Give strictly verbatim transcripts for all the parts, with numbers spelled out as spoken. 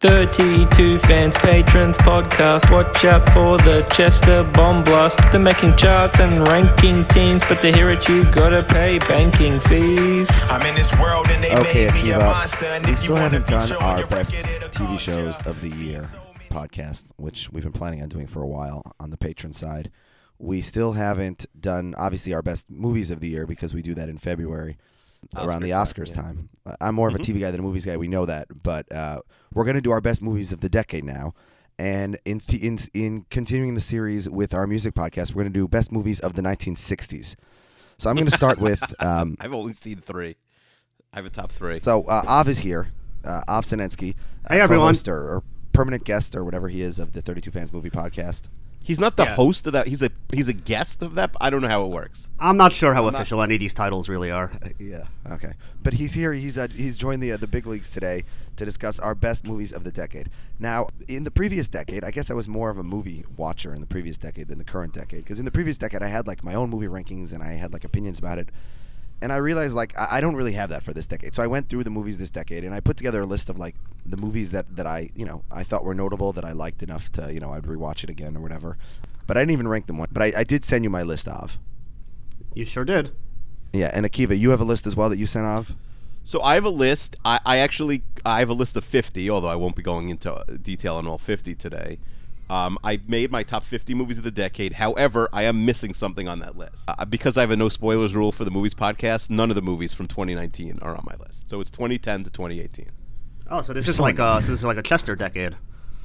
thirty-two Fans Patrons Podcast. Watch out for the Chester Bomb Blast. They're making charts and ranking teams, but to hear it you gotta pay banking fees. I'm in this world and they Okay, made me a Akiva, monster. And we if still you wanna haven't done feature on our your best record, it'll T V cost shows you. of the year podcast, which we've been planning on doing for a while on the patron side. We still haven't done, obviously, our best movies of the year because we do that in February around the Oscars time. Uh, I'm more of a Mhm. T V guy than a movies guy. We know that, but uh, we're going to do our best movies of the decade now. And in th- in in continuing the series with our music podcast, we're going to do best movies of the nineteen sixties. So I'm going to start with. Um, I've only seen three. I have a top three. so uh, Av is here. Uh, Av Sinensky. Hey, everyone. Co-host or, or permanent guest or whatever he is of the thirty-two Fans Movie Podcast. He's not the Yeah. host of that. He's a he's a guest of that. I don't know how it works. I'm not sure how I'm not- official any of these titles really are. Uh, yeah. Okay. But he's here. He's uh, he's joined the uh, the big leagues today to discuss our best movies of the decade. Now, in the previous decade, I guess I was more of a movie watcher in the previous decade than the current decade. Because in the previous decade, I had like my own movie rankings and I had like opinions about it. And I realized like I I don't really have that for this decade. So I went through the movies this decade and I put together a list of like the movies that, that I you know I thought were notable, that I liked enough to you know I'd rewatch it again or whatever. But I didn't even rank them one. But I, I did send you my list of. You sure did. Yeah, and Akiva, you have a list as well that you sent off. So I have a list. I, I actually I have a list of fifty, although I won't be going into detail on all fifty today. Um, I made my top fifty movies of the decade. However, I am missing something on that list. Uh, because I have a no spoilers rule for the movies podcast, none of the movies from twenty nineteen are on my list. So it's twenty ten to twenty eighteen. Oh, so this You're is so like annoying. a so this is like a Chester decade.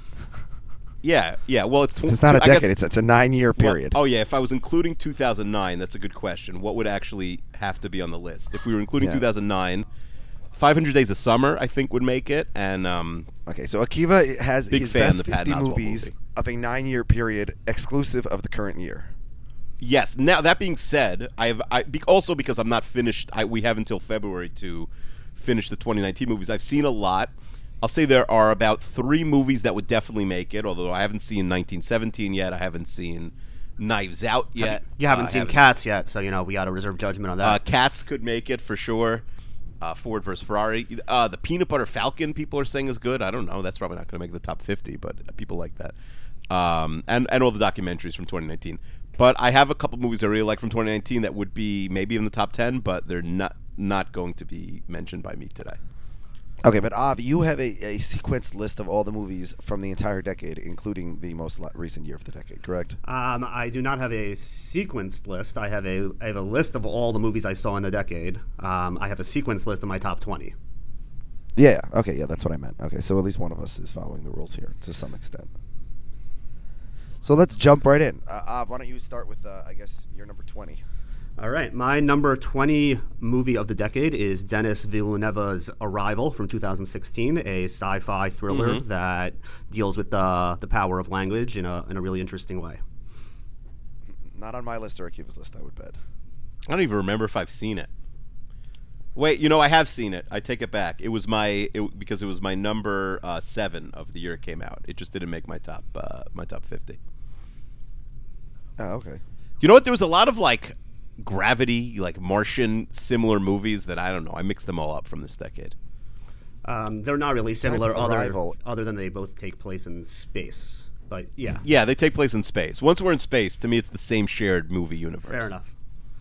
Yeah, yeah. Well, it's tw- It's not a I guess- decade. It's it's a nine-year well, period. oh yeah, if I was including two thousand nine, that's a good question. What would actually have to be on the list? If we were including Yeah. two thousand nine, five hundred Days of Summer, I think would make it. And um, Okay, so Akiva has Big his fan of best the Patton fifty Oswalt movies movie. of a nine-year period, exclusive of the current year. yes. Now that being said, I have I, be, also because I'm not finished. I, we have until February to finish the twenty nineteen movies. I've seen a lot. I'll say there are about three movies that would definitely make it. Although I haven't seen nineteen seventeen yet. I haven't seen Knives Out yet. You haven't Uh, I seen Cats yet, so you know we got to reserve judgment on that. Uh, Cats could make it for sure. Uh, Ford versus Ferrari. Uh, the Peanut Butter Falcon, people are saying is good. I don't know. That's probably not going to make the top fifty, but people like that. Um, and and all the documentaries from twenty nineteen. But I have a couple movies I really like from twenty nineteen that would be maybe in the top ten, but they're not not going to be mentioned by me today. Okay, but Av, you have a, a sequenced list of all the movies from the entire decade, including the most la- recent year of the decade, correct? um, I do not have a sequenced list. I have a I have a list of all the movies I saw in the decade. Um, I have a sequenced list of my top twenty. Yeah, yeah. Okay, yeah, that's what I meant. Okay, so at least one of us is following the rules here to some extent. So let's jump right in. Uh, Av, why don't you start with, uh, I guess, your number twenty? All right, my number twenty movie of the decade is Denis Villeneuve's Arrival from two thousand sixteen, a sci-fi thriller Mhm. that deals with the the power of language in a in a really interesting way. Not on my list or Akiva's list, I would bet. I don't even remember if I've seen it. Wait, you know, I have seen it. I take it back. It was my it, because it was my number uh, seven of the year it came out. It just didn't make my top uh, my top fifty. Oh, okay. You know what? There was a lot of like Gravity, like Martian, similar movies that I don't know. I mixed them all up from this decade. Um, they're not really similar, other Arrival. other than they both take place in space. But yeah, Yeah, they take place in space. Once we're in space, to me, it's the same shared movie universe. fair enough.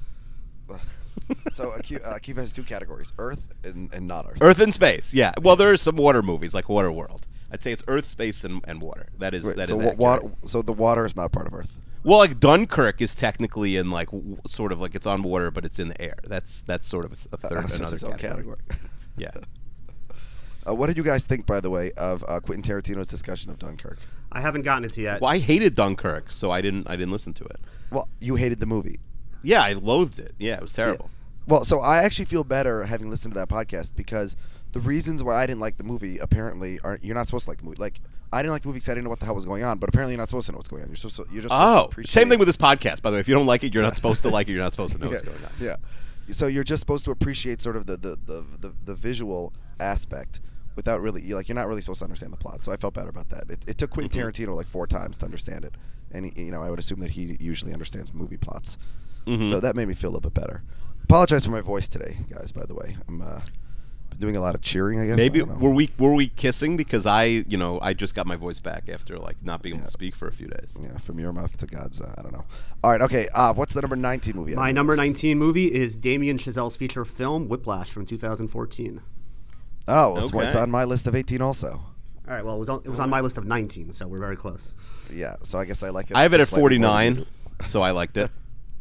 So Aki- uh, Akiva has two categories, Earth and, and not Earth. Earth and space. Yeah. Well, there are some water movies like Waterworld. I'd say it's Earth, space, and, and water. That is Wait, that so, is wa- accurate. water, so the water is not part of Earth. Well, like Dunkirk is technically in like w- sort of like it's on water, but it's in the air. That's that's sort of a, s- a third Uh, so it's another its own category. category. Yeah. Uh, what did you guys think, by the way, of uh, Quentin Tarantino's discussion of Dunkirk? I haven't gotten it yet. Well, I hated Dunkirk, so I didn't I didn't listen to it. Well, you hated the movie. Yeah, I loathed it. Yeah, it was terrible. Well, so I actually feel better having listened to that podcast because the reasons why I didn't like the movie apparently are you're not supposed to like the movie. Like I didn't like the movie because I didn't know what the hell was going on, but apparently you're not supposed to know what's going on. You're supposed to, you're just supposed to Oh, appreciate same thing with this podcast, by the way. If you don't like it, you're not supposed to like it. You're not supposed to know yeah, what's going on. Yeah. So you're just supposed to appreciate sort of the the, the, the, the visual aspect without really you're like you're not really supposed to understand the plot. So I felt better about that. It, it took Quentin Mhm. Tarantino like four times to understand it, and he, you know I would assume that he usually understands movie plots. Mhm. So that made me feel a little bit better. Apologize for my voice today, guys. By the way, I'm uh, doing a lot of cheering, I guess. Maybe I don't know. were we were we kissing because I you know I just got my voice back after like not being able Yeah. to speak for a few days. Yeah, from your mouth to God's. Uh, I don't know. All right, okay. Uh, what's the number nineteen movie? on My your number list? nineteen movie is Damien Chazelle's feature film Whiplash from two thousand fourteen. Oh, it's, it's Okay. on my list of eighteen also. All right, well, it was on, it was on my list of nineteen, so we're very close. Yeah, so I guess I like it. I have it at just slightly more than you forty-nine, do. so I liked it.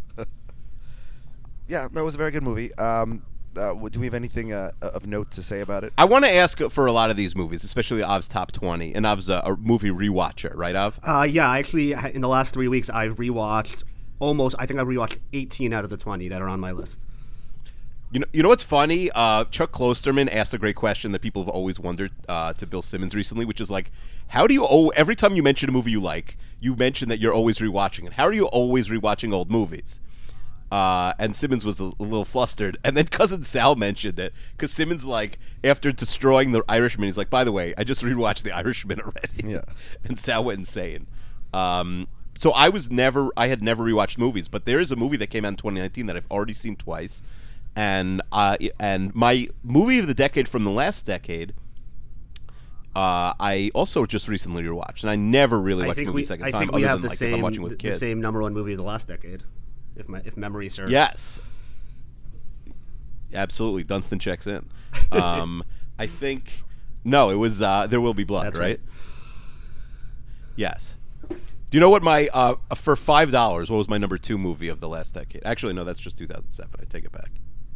Yeah, that was a very good movie. Um, uh, w- do we have anything uh, of note to say about it? I want to ask for a lot of these movies, especially Av's top twenty, and Av's a, a movie rewatcher, right, Av? Uh, yeah, actually, in the last three weeks, I've rewatched almost, I think I've rewatched eighteen out of the twenty that are on my list. You know, you know what's funny? Uh, Chuck Klosterman asked a great question that people have always wondered uh, to Bill Simmons recently, which is like, how do you? Oh, every time you mention a movie you like, you mention that you're always rewatching it. How are you always rewatching old movies? Uh, and Simmons was a, a little flustered, and then cousin Sal mentioned it because Simmons, like, after destroying The Irishman, he's like, "By the way, I just rewatched The Irishman already." Yeah. And Sal went insane. Um, so I was never, I had never rewatched movies, but there is a movie that came out in twenty nineteen that I've already seen twice, and uh, and my movie of the decade from the last decade. Uh, I also just recently rewatched, and I never really I watched think movie we, a second I time, think other we have than the like same, if I'm watching with the kids. same number one movie of the last decade, if my if memory serves. Yes, absolutely. Dunstan checks in. Um, I think no, it was uh, There Will Be Blood, That's right? right. Yes. Do you know what my uh, for five dollars? What was my number two movie of the last decade? Actually, no, that's just two thousand seven. I take it back.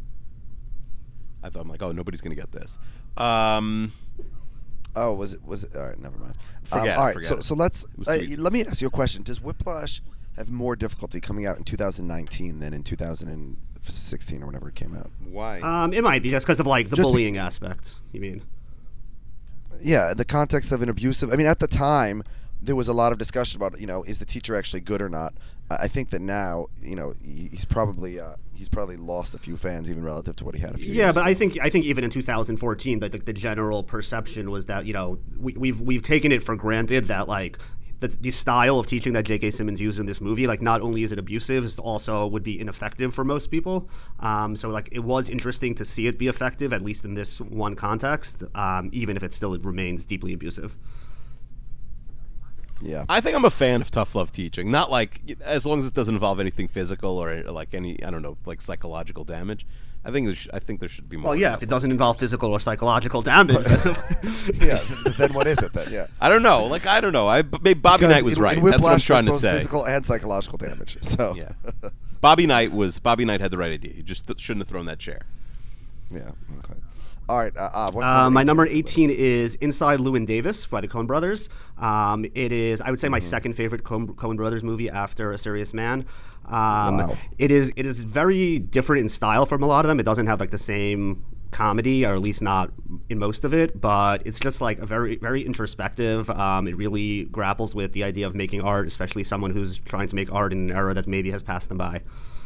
I thought I'm like, oh, nobody's gonna get this. Um, Oh, was it? Was it? All right, never mind. Forget it, Um, all right, forget so it. so let's. was Uh, too easy. let me ask you a question. Does Whiplash have more difficulty coming out in two thousand nineteen than in two thousand sixteen or whenever it came out? why? Um, it might be just because of like the Just bullying be- aspects. You mean? Yeah, the context of an abusive. I mean, at the time, there was a lot of discussion about, you know, is the teacher actually good or not? I I think that now, you know, he- he's probably uh, he's probably lost a few fans even relative to what he had a few Yeah, years but ago. I think I think even in two thousand fourteen, that the, the general perception was that you know we, we've we've taken it for granted that like the, the style of teaching that J K. Simmons used in this movie, like not only is it abusive, it also would be ineffective for most people. Um, so like it was interesting to see it be effective, at least in this one context, um, even if it still remains deeply abusive. Yeah. I think I'm a fan of tough love teaching. Not like as long as it doesn't involve anything physical or like any I don't know like psychological damage. I think there sh- I think there should be more. Well, yeah, tough if it love doesn't involve physical or psychological damage. yeah. th- Then what is it then? Yeah. I don't know. Like I don't know. I b- maybe Bobby Because Knight was in, right. In That's what I'm Whiplash, trying to there's both say. physical and psychological damage. So. Yeah. Bobby Knight was Bobby Knight had the right idea. He just th- shouldn't have thrown that chair. Yeah. Okay. All right. Uh, uh, what's Uh, my number on your eighteen list? is Inside Llewyn Davis by the Coen Brothers. Um, it is, I would say, my second favorite Coen, Coen Brothers movie after A Serious Man. Um, Wow. It is it is very different in style from a lot of them. It doesn't have like the same comedy, or at least not in most of it. But it's just like a very very introspective. Um, it really grapples with the idea of making art, especially someone who's trying to make art in an era that maybe has passed them by.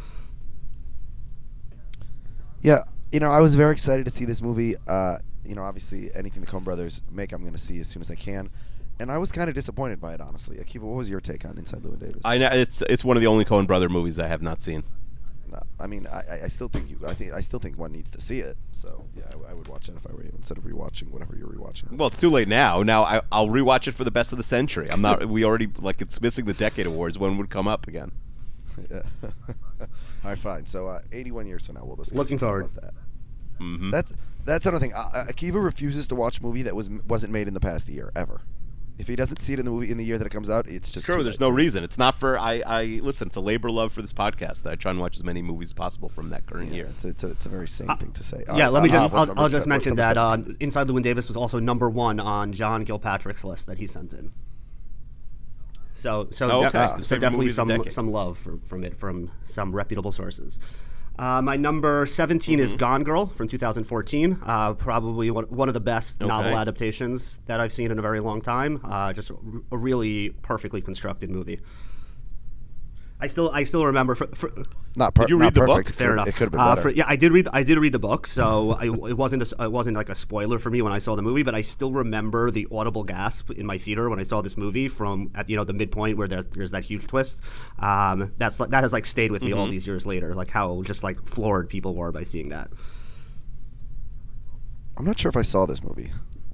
Yeah, you know, I was very excited to see this movie. Uh, you know, obviously, anything the Coen Brothers make, I'm going to see as soon as I can. And I was kind of disappointed by it, honestly. Akiva, what was your take on Inside Llewyn Davis? I know it's it's one of the only Coen Brother movies I have not seen. No, I mean, I, I- I still think you. I think I still think one needs to see it. So yeah, I, I would watch it if I were you instead of rewatching whatever you're rewatching. Well, it's too late now. Now I, I'll rewatch it for the best of the century. I'm not. We already like it's missing the decade awards. When it would come up again? Yeah. All right, fine. So uh, eighty-one years from now, we'll discuss Looking about forward. that. Mm-hmm. That's that's another thing. Uh, Akiva refuses to watch a movie that was wasn't made in the past year ever. If he doesn't see it in the movie in the year that it comes out, it's just True. too There's late. no reason. It's not for. I. I listen. It's a labor of love for this podcast that I try and watch as many movies as possible from that current Yeah, year. it's, it's, a, it's a very sane Uh, thing to say. Yeah, Uh, let me uh, just, uh, what's I'll, number I'll se- just what's mention number that uh, seventeen? Inside Llewyn Davis was also number one on John Gilpatrick's list that he sent in. So, so, Oh, de- okay. His so favorite definitely movie of the some decade. some love for, from it from some reputable sources. Uh, my number seventeen Mm-hmm. is Gone Girl from two thousand fourteen. Uh, probably one, one of the best novel Okay. adaptations that I've seen in a very long time. Uh, just a, a really perfectly constructed movie. I still I still remember. For, for, Not, per- Did you not read the book? perfect. It Fair could- enough. It could have been Uh, better. for- yeah, I did read. I did read the book, so I, it wasn't. A, it wasn't like a spoiler for me when I saw the movie. But I still remember the audible gasp in my theater when I saw this movie from at you know the midpoint where there, there's that huge twist. Um, that's like- that has like stayed with me Mm-hmm. all these years later. Like how just like floored people were by seeing that. I'm not sure if I saw this movie.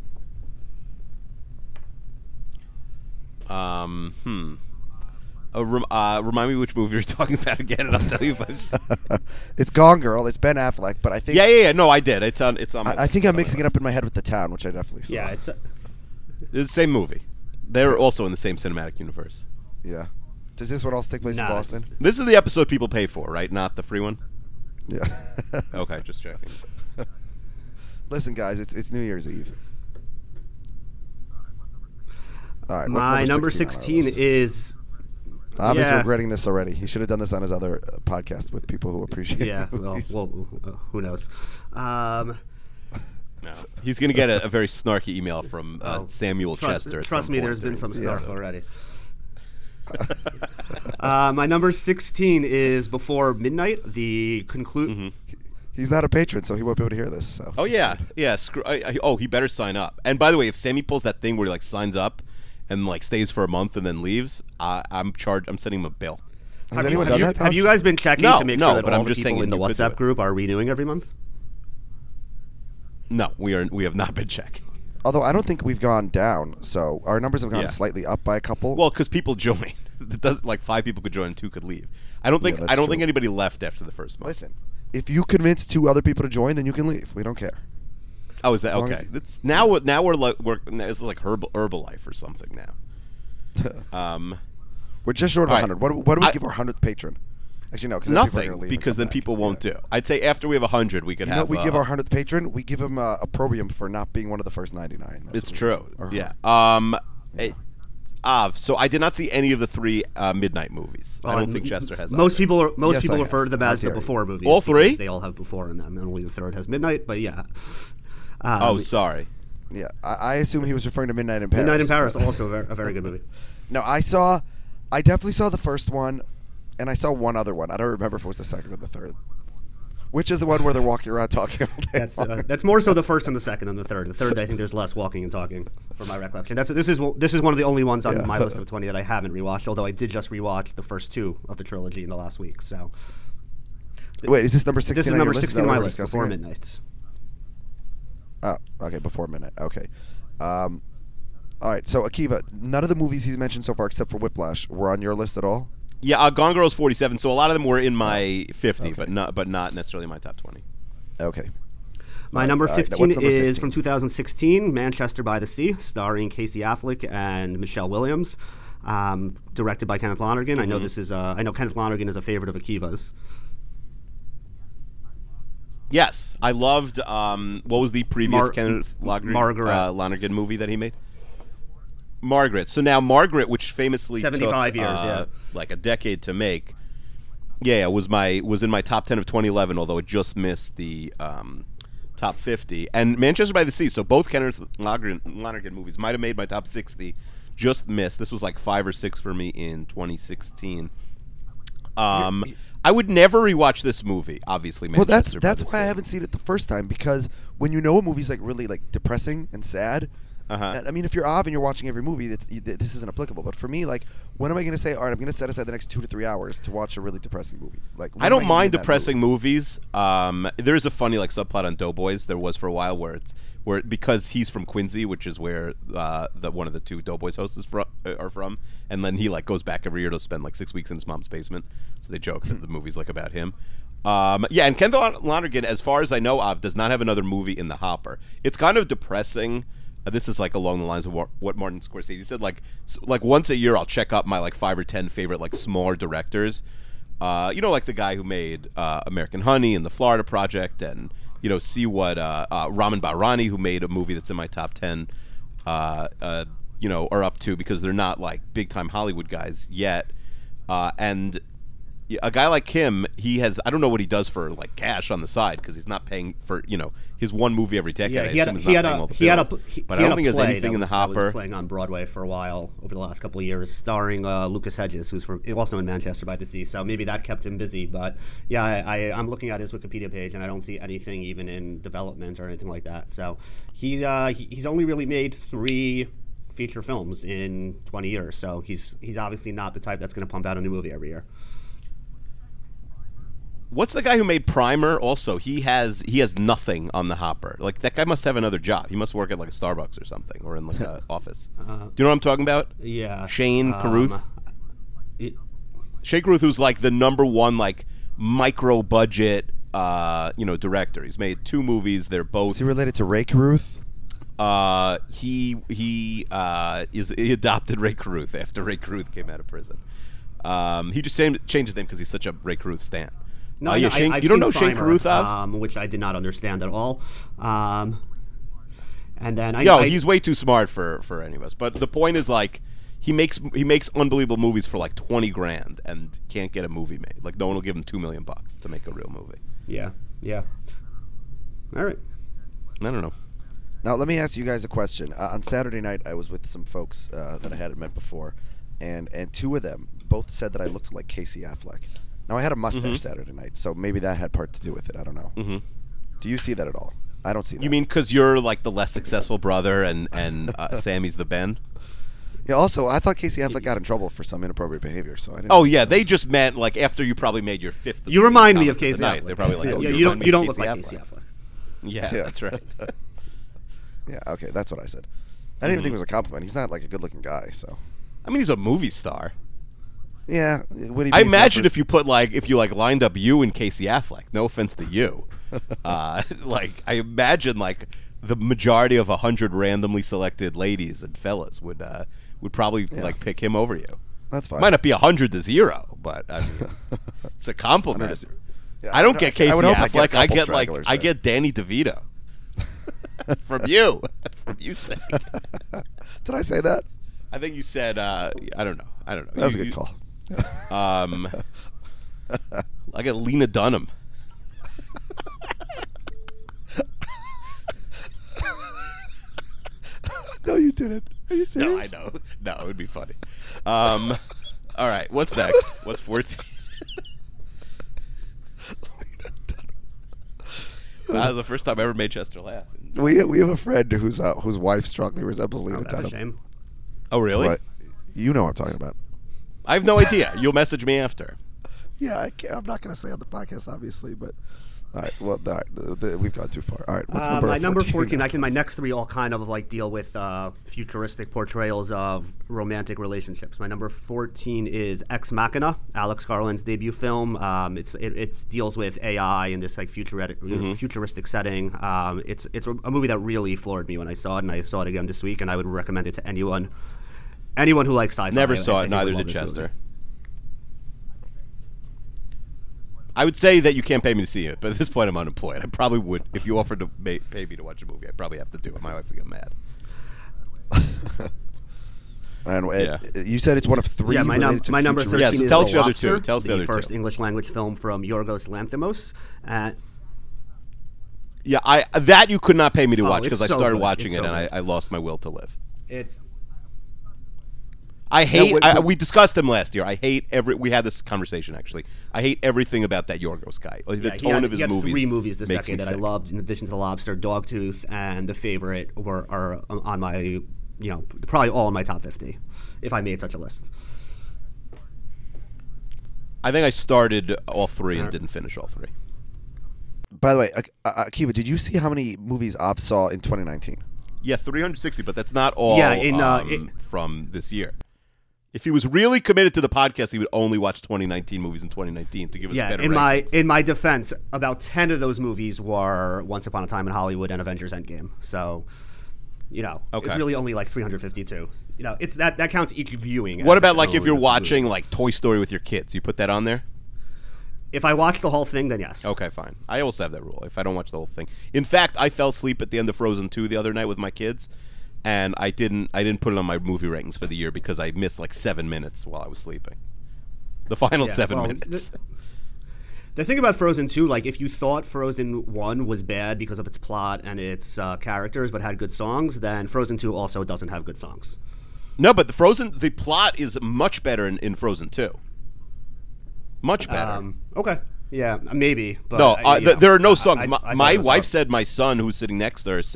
Um, hmm. Uh, rem- uh, remind me which movie you're talking about again, and I'll tell you if I've seen. It's Gone Girl. It's Ben Affleck, but I think Yeah, yeah, yeah. No, I did. It's on. It's on. My I, I think I'm mixing it up in my head with The Town, which I definitely saw. Yeah, it's a, It's the same movie. They're also in the same cinematic universe. Yeah. Does this one also take place Nah. in Boston? This is the episode people pay for, right? Not the free one. Yeah. Okay, just checking. Listen, guys, it's it's New Year's Eve. All right. what's my number sixteen on our sixteen list? is. Bob is yeah. regretting this already. He should have done this on his other uh, podcast with people who appreciate Yeah, well, movies. well, uh, who knows? Um, No, he's gonna get a, a very snarky email from uh, Oh, Samuel trust, Chester. At trust some me, point there's been during some this stuff episode. already. uh, my number sixteen is Before Midnight. The conclude. Mhm. He's not a patron, so he won't be able to hear this. So. Oh yeah, yeah. Screw, I, I, oh, he better sign up. And by the way, if Sammy pulls that thing where he like signs up and like stays for a month and then leaves, I, I'm charged. I'm sending him a bill. Has Have, you, anyone have, done you, that? to have us? you guys been checking No, to make no, sure that but all I'm the just people saying in the you could do WhatsApp it. group are renewing every month? No, we are. We have not been checking. Although I don't think we've gone down, so our numbers have gone Yeah. slightly up by a couple. Well, because people join. It does like five people could join and two could leave. I don't think. Yeah, that's I don't true. think anybody left after the first month. Listen, if you convince two other people to join, then you can leave. We don't care. Oh, is that as long okay? as- That's now. we're- Now we're like we're. It's like Herbal Herbalife or something now. Um, We're just short of All right. one hundred. What, do- what do we I- give our hundredth patron? Actually, no, because nothing, because then people won't do. I'd say after we have a hundred, we could You know have. what we uh, give our hundredth patron? We give him uh, a probium for not being one of the first ninety-nine. That's It's what we true. give. Or Yeah. her. Um. Yeah. It, uh, so I did not see any of the three uh, midnight movies. I Uh, don't think Chester has. Most either. people are, most Yes, people I refer have. to them How as the dare you. Before movies. All because three? They all have Before in them, and only the third has Midnight. But yeah. Um, Oh, sorry. Yeah, I, I assume he was referring to Midnight in Paris. Midnight in Paris, but- also a very, a very good movie. No, I saw, I definitely saw the first one, and I saw one other one. I don't remember if it was the second or the third. Which is the one where they're walking around talking all day That's long. uh, that's more so the first and the second than the third. The third, I think, there's less walking and talking, from my recollection. That's this is this is one of the only ones on Yeah. my list of twenty that I haven't rewatched. Although I did just rewatch the first two of the trilogy in the last week. So Wait, is this number sixteen this is on number your list? sixteen that on my we're list. discussing Before it? Midnight. Oh, okay, Before Midnight. Okay. Um, all right, so Akiva, none of the movies he's mentioned so far except for Whiplash were on your list at all? Yeah, uh, Gone Girl's forty-seven. So a lot of them were in my fifty, Okay. but not but not necessarily my top twenty. Okay. My All number right, all right, now fifteen what's number is fifteen? from two thousand sixteen, Manchester by the Sea, starring Casey Affleck and Michelle Williams, um, directed by Kenneth Lonergan. I know Mhm. this is uh, I know Kenneth Lonergan is a favorite of Akiva's. Yes, I loved. Um, what was the previous Mar- Kenneth Lonergan, Margaret. uh, Lonergan movie that he made? Margaret. So now Margaret, which famously seventy-five took, years, uh, yeah. like a decade to make. Yeah, yeah, was my was in my top ten of twenty eleven, although it just missed the um, top fifty. And Manchester by the Sea. So both Kenneth Lonergan, Lonergan movies might have made my top sixty, just missed. This was like five or six for me in twenty sixteen. Um, Yeah, I would never rewatch this movie. Obviously, Well, that's Manchester by that's the why I Sea. haven't seen it the first time, because when you know a movie's like really like depressing and sad, Uh-huh. and- I mean, if you're off and you're watching every movie, that's you- th- this isn't applicable. But for me, like, when am I going to say, all right, I'm going to set aside the next two to three hours to watch a really depressing movie? Like, when I am don't gonna mind get in that depressing mood? movies. Um, there is a funny like subplot on Doughboys. There was for a while where it's where because he's from Quincy, which is where uh, the one of the two Doughboys hosts is fro- uh, are from, and then he like goes back every year to spend like six weeks in his mom's basement. So they joke that the movie's like about him. Um, yeah, and Ken Lonergan, as far as I know of, does not have another movie in the hopper. It's kind of depressing. Uh, this is like along the lines of what, what Martin Scorsese said. Like, s like once a year, I'll check up my like five or ten favorite like smaller directors. Uh, you know, like the guy who made uh, American Honey and The Florida Project, and you know, see what uh, uh, Raman Bahrani, who made a movie that's in my top ten, uh, uh, you know, are up to, because they're not like big time Hollywood guys yet. Uh, and yeah, a guy like him, he has, I don't know what he does for like cash on the side, because he's not paying for, you know, his one movie every decade. Yeah, I he had, assume a, he's he, not had paying all a, the he had a bills. he, But he I had don't think a there's play anything that in the was, that was hopper. playing on Broadway for a while over the last couple of years, starring uh, Lucas Hedges, who's from also in Manchester by the Sea. So maybe that kept him busy. But yeah, I, I, I'm looking at his Wikipedia page, and I don't see anything even in development or anything like that. So he, uh, he he's only really made three feature films in twenty years. So he's he's obviously not the type that's going to pump out a new movie every year. What's the guy who made Primer? Also, he has he has nothing on the hopper. Like that guy must have another job. He must work at like a Starbucks or something, or in like an office. Uh, Do you know what I'm talking about? Yeah. Shane um, Carruth. It, Shane Carruth, who's like the number one like micro budget, uh, you know, director. He's made two movies. They're both. Is he related to Ray Carruth? Uh, he he uh, is he adopted Ray Carruth after Ray Carruth came out of prison. Um, he just changed, changed his name because he's such a Ray Carruth stan. No, uh, yeah, no, Shane, I, I've you don't seen know Shane Primer, Carruth of? um, which I did not understand at all. Um, and then I, Yo, I, he's way too smart for, for any of us. But the point is, like, he makes he makes unbelievable movies for like twenty grand and can't get a movie made. Like, no one will give him two million bucks to make a real movie. Yeah, yeah. All right. I don't know. Now, let me ask you guys a question. Uh, on Saturday night, I was with some folks uh, that I hadn't met before, and, and two of them both said that I looked like Casey Affleck. Now, I had a mustache Mm-hmm. Saturday night, so maybe that had part to do with it. I don't know. Mm-hmm. Do you see that at all? I don't see that. You mean because you're like the less successful brother and, and uh, Sammy's the Ben? Yeah, also, I thought Casey Affleck got in trouble for some inappropriate behavior, so I didn't Oh, know yeah, that they was- just meant, like, after you probably made your fifth You remind me comment of Casey the night, Affleck. They're probably like, Yeah, oh, yeah, you you remind don't me you of don't look like Casey Affleck. Yeah, Yeah. that's right. Yeah, okay, that's what I said. I didn't even think it was a compliment. He's not like a good-looking guy, so. I mean, he's a movie star. Yeah, would he I be imagine for- if you put like if you like lined up you and Casey Affleck. No offense to you, uh, like I imagine like the majority of a hundred randomly selected ladies and fellas would uh, would probably Yeah. like pick him over you. That's fine. Might not be a hundred to zero, but I mean, it's a compliment. Yeah, I don't would- get Casey I would hope I Affleck. get a I couple get like stragglers I then. get Danny DeVito from you, from you saying. Did I say that? I think you said uh, I don't know. I don't know. That was You- a good you- call. Um, I got Lena Dunham. No, you didn't. Are you No, I serious? know. No, it would be funny. Um, all right, what's next? What's fourteen? Wow, that was the first time I ever made Chester laugh. We we have a friend whose uh, whose wife strongly resembles Lena Oh, that's a Dunham. shame. Oh, really? What? You know what I'm talking about. I have no idea. You'll message me after. Yeah, I can't, I'm not going to say on the podcast, obviously, but all right. Well, all right, the, the, we've gone too far. All right, what's Uh, number my number fourteen? fourteen. Actually, my next three all kind of like deal with uh, futuristic portrayals of romantic relationships. My number fourteen is Ex Machina, Alex Garland's debut film. Um, it's it it's deals with A I in this like futuristic Mm-hmm. futuristic setting. Um, it's it's a movie that really floored me when I saw it, and I saw it again this week, and I would recommend it to anyone. Anyone who likes sci-fi. Never I- saw I it. think would Neither love did this Chester. movie. I would say that you can't pay me to see it, but at this point I'm unemployed. I probably would, if you offered to ma- pay me to watch a movie, I'd probably have to do it. My wife would get mad. And uh, Yeah. you said it's one of three. Yeah, my, num- related to my number futuristic- thirteen Yeah, so is tell The us the other two. Lobster, Tell us the other two. first English language film from Yorgos Lanthimos. Uh, Yeah, I that you could not pay me to Oh, watch it's because I so started good. watching It's it so and I, good. I lost my will to live. it's I hate. wait, I, wait. we discussed him last year. I hate every. We had this conversation actually. I hate everything about that Yorgos guy. Like, the Yeah, he tone had, of his he had movies. three movies this makes decade me that I sick. loved. In addition to The Lobster, Dogtooth, and The Favorite were are on my, you know, probably all in my top fifty, if I made such a list. I think I started all three and Alright. didn't finish all three. By the way, Ak- uh, Akiva, did you see how many movies Ob saw in twenty nineteen? Yeah, three hundred sixty, but that's not all. Yeah, in, uh, um, it- from this year. If he was really committed to the podcast, he would only watch twenty nineteen movies in twenty nineteen to give us Yeah, better in my rankings. in my defense, about ten of those movies were Once Upon a Time in Hollywood and Avengers Endgame. So, you know, Okay. it's really only like three hundred fifty-two. You know, it's that that counts each viewing. What as about its like if own you're movie. watching like Toy Story with your kids? You put that on there? If I watch the whole thing, then yes. Okay, fine. I also have that rule. If I don't watch the whole thing, in fact, I fell asleep at the end of Frozen two the other night with my kids, and I didn't. I didn't put it on my movie rankings for the year because I missed like seven minutes while I was sleeping. The final Yeah, seven well, minutes. the- The thing about Frozen two, like if you thought Frozen one was bad because of its plot and its uh, characters, but had good songs, then Frozen two also doesn't have good songs. No, but the Frozen, the plot is much better in, in Frozen two. Much better. Um, okay, yeah, maybe. But no, I- uh, you th- know, there are no I- songs. I- my I thought my it was wife hard. said, my son who's sitting next to her said,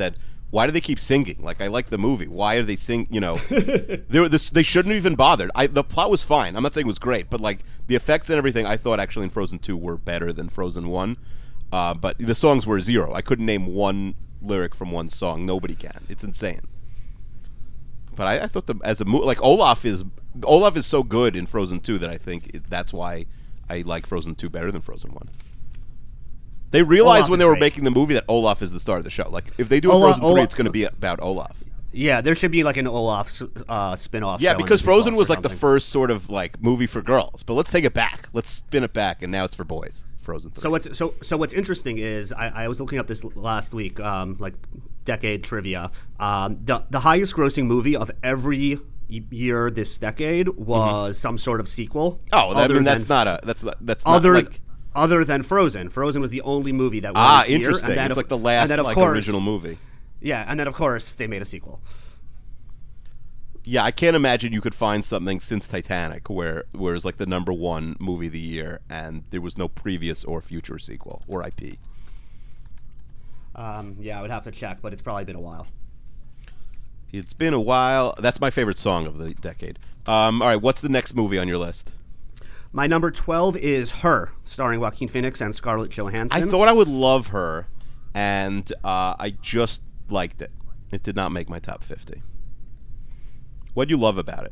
why do they keep singing? Like, I like the movie. Why are they sing? You know, they were this. They shouldn't have even bothered. I the plot was fine. I'm not saying it was great, but like the effects and everything, I thought actually in Frozen two were better than Frozen one. Uh, but the songs were zero. I couldn't name one lyric from one song. Nobody can. It's insane. But I, I thought the as a movie, like Olaf is Olaf is so good in Frozen two that I think it, that's why I like Frozen two better than Frozen one. They realized Olaf when is they were great. making the movie that Olaf is the star of the show. Like if they do a Olaf- Frozen three, Olaf- it's going to be about Olaf. Yeah, there should be like an Olaf uh, spin-off. Yeah, show on because Disney Frozen Plus was or like the something. first sort of like movie for girls. But let's take it back. Let's spin it back, and now it's for boys. Frozen three. So what's so so what's interesting is I, I was looking up this l- last week, um, like decade trivia. Um, the the highest grossing movie of every y- year this decade was some sort of sequel. oh, that, I other mean that's than- not a that's not, that's not other like other than Frozen. Frozen was the only movie that won ah this year, interesting. and then It's of- like the and last then of like course- original movie. Yeah, and then of course they made a sequel. Yeah, I can't imagine you could find something since Titanic where where it's like the number one movie of the year and there was no previous or future sequel or I P. Um, yeah, I would have to check, but it's probably been a while. It's been a while. That's my favorite song of the decade. Um, all right, what's the next movie on your list? My number twelve is Her, starring Joaquin Phoenix and Scarlett Johansson. I thought I would love Her, and uh, I just liked it. It did not make my top fifty. What do you love about it?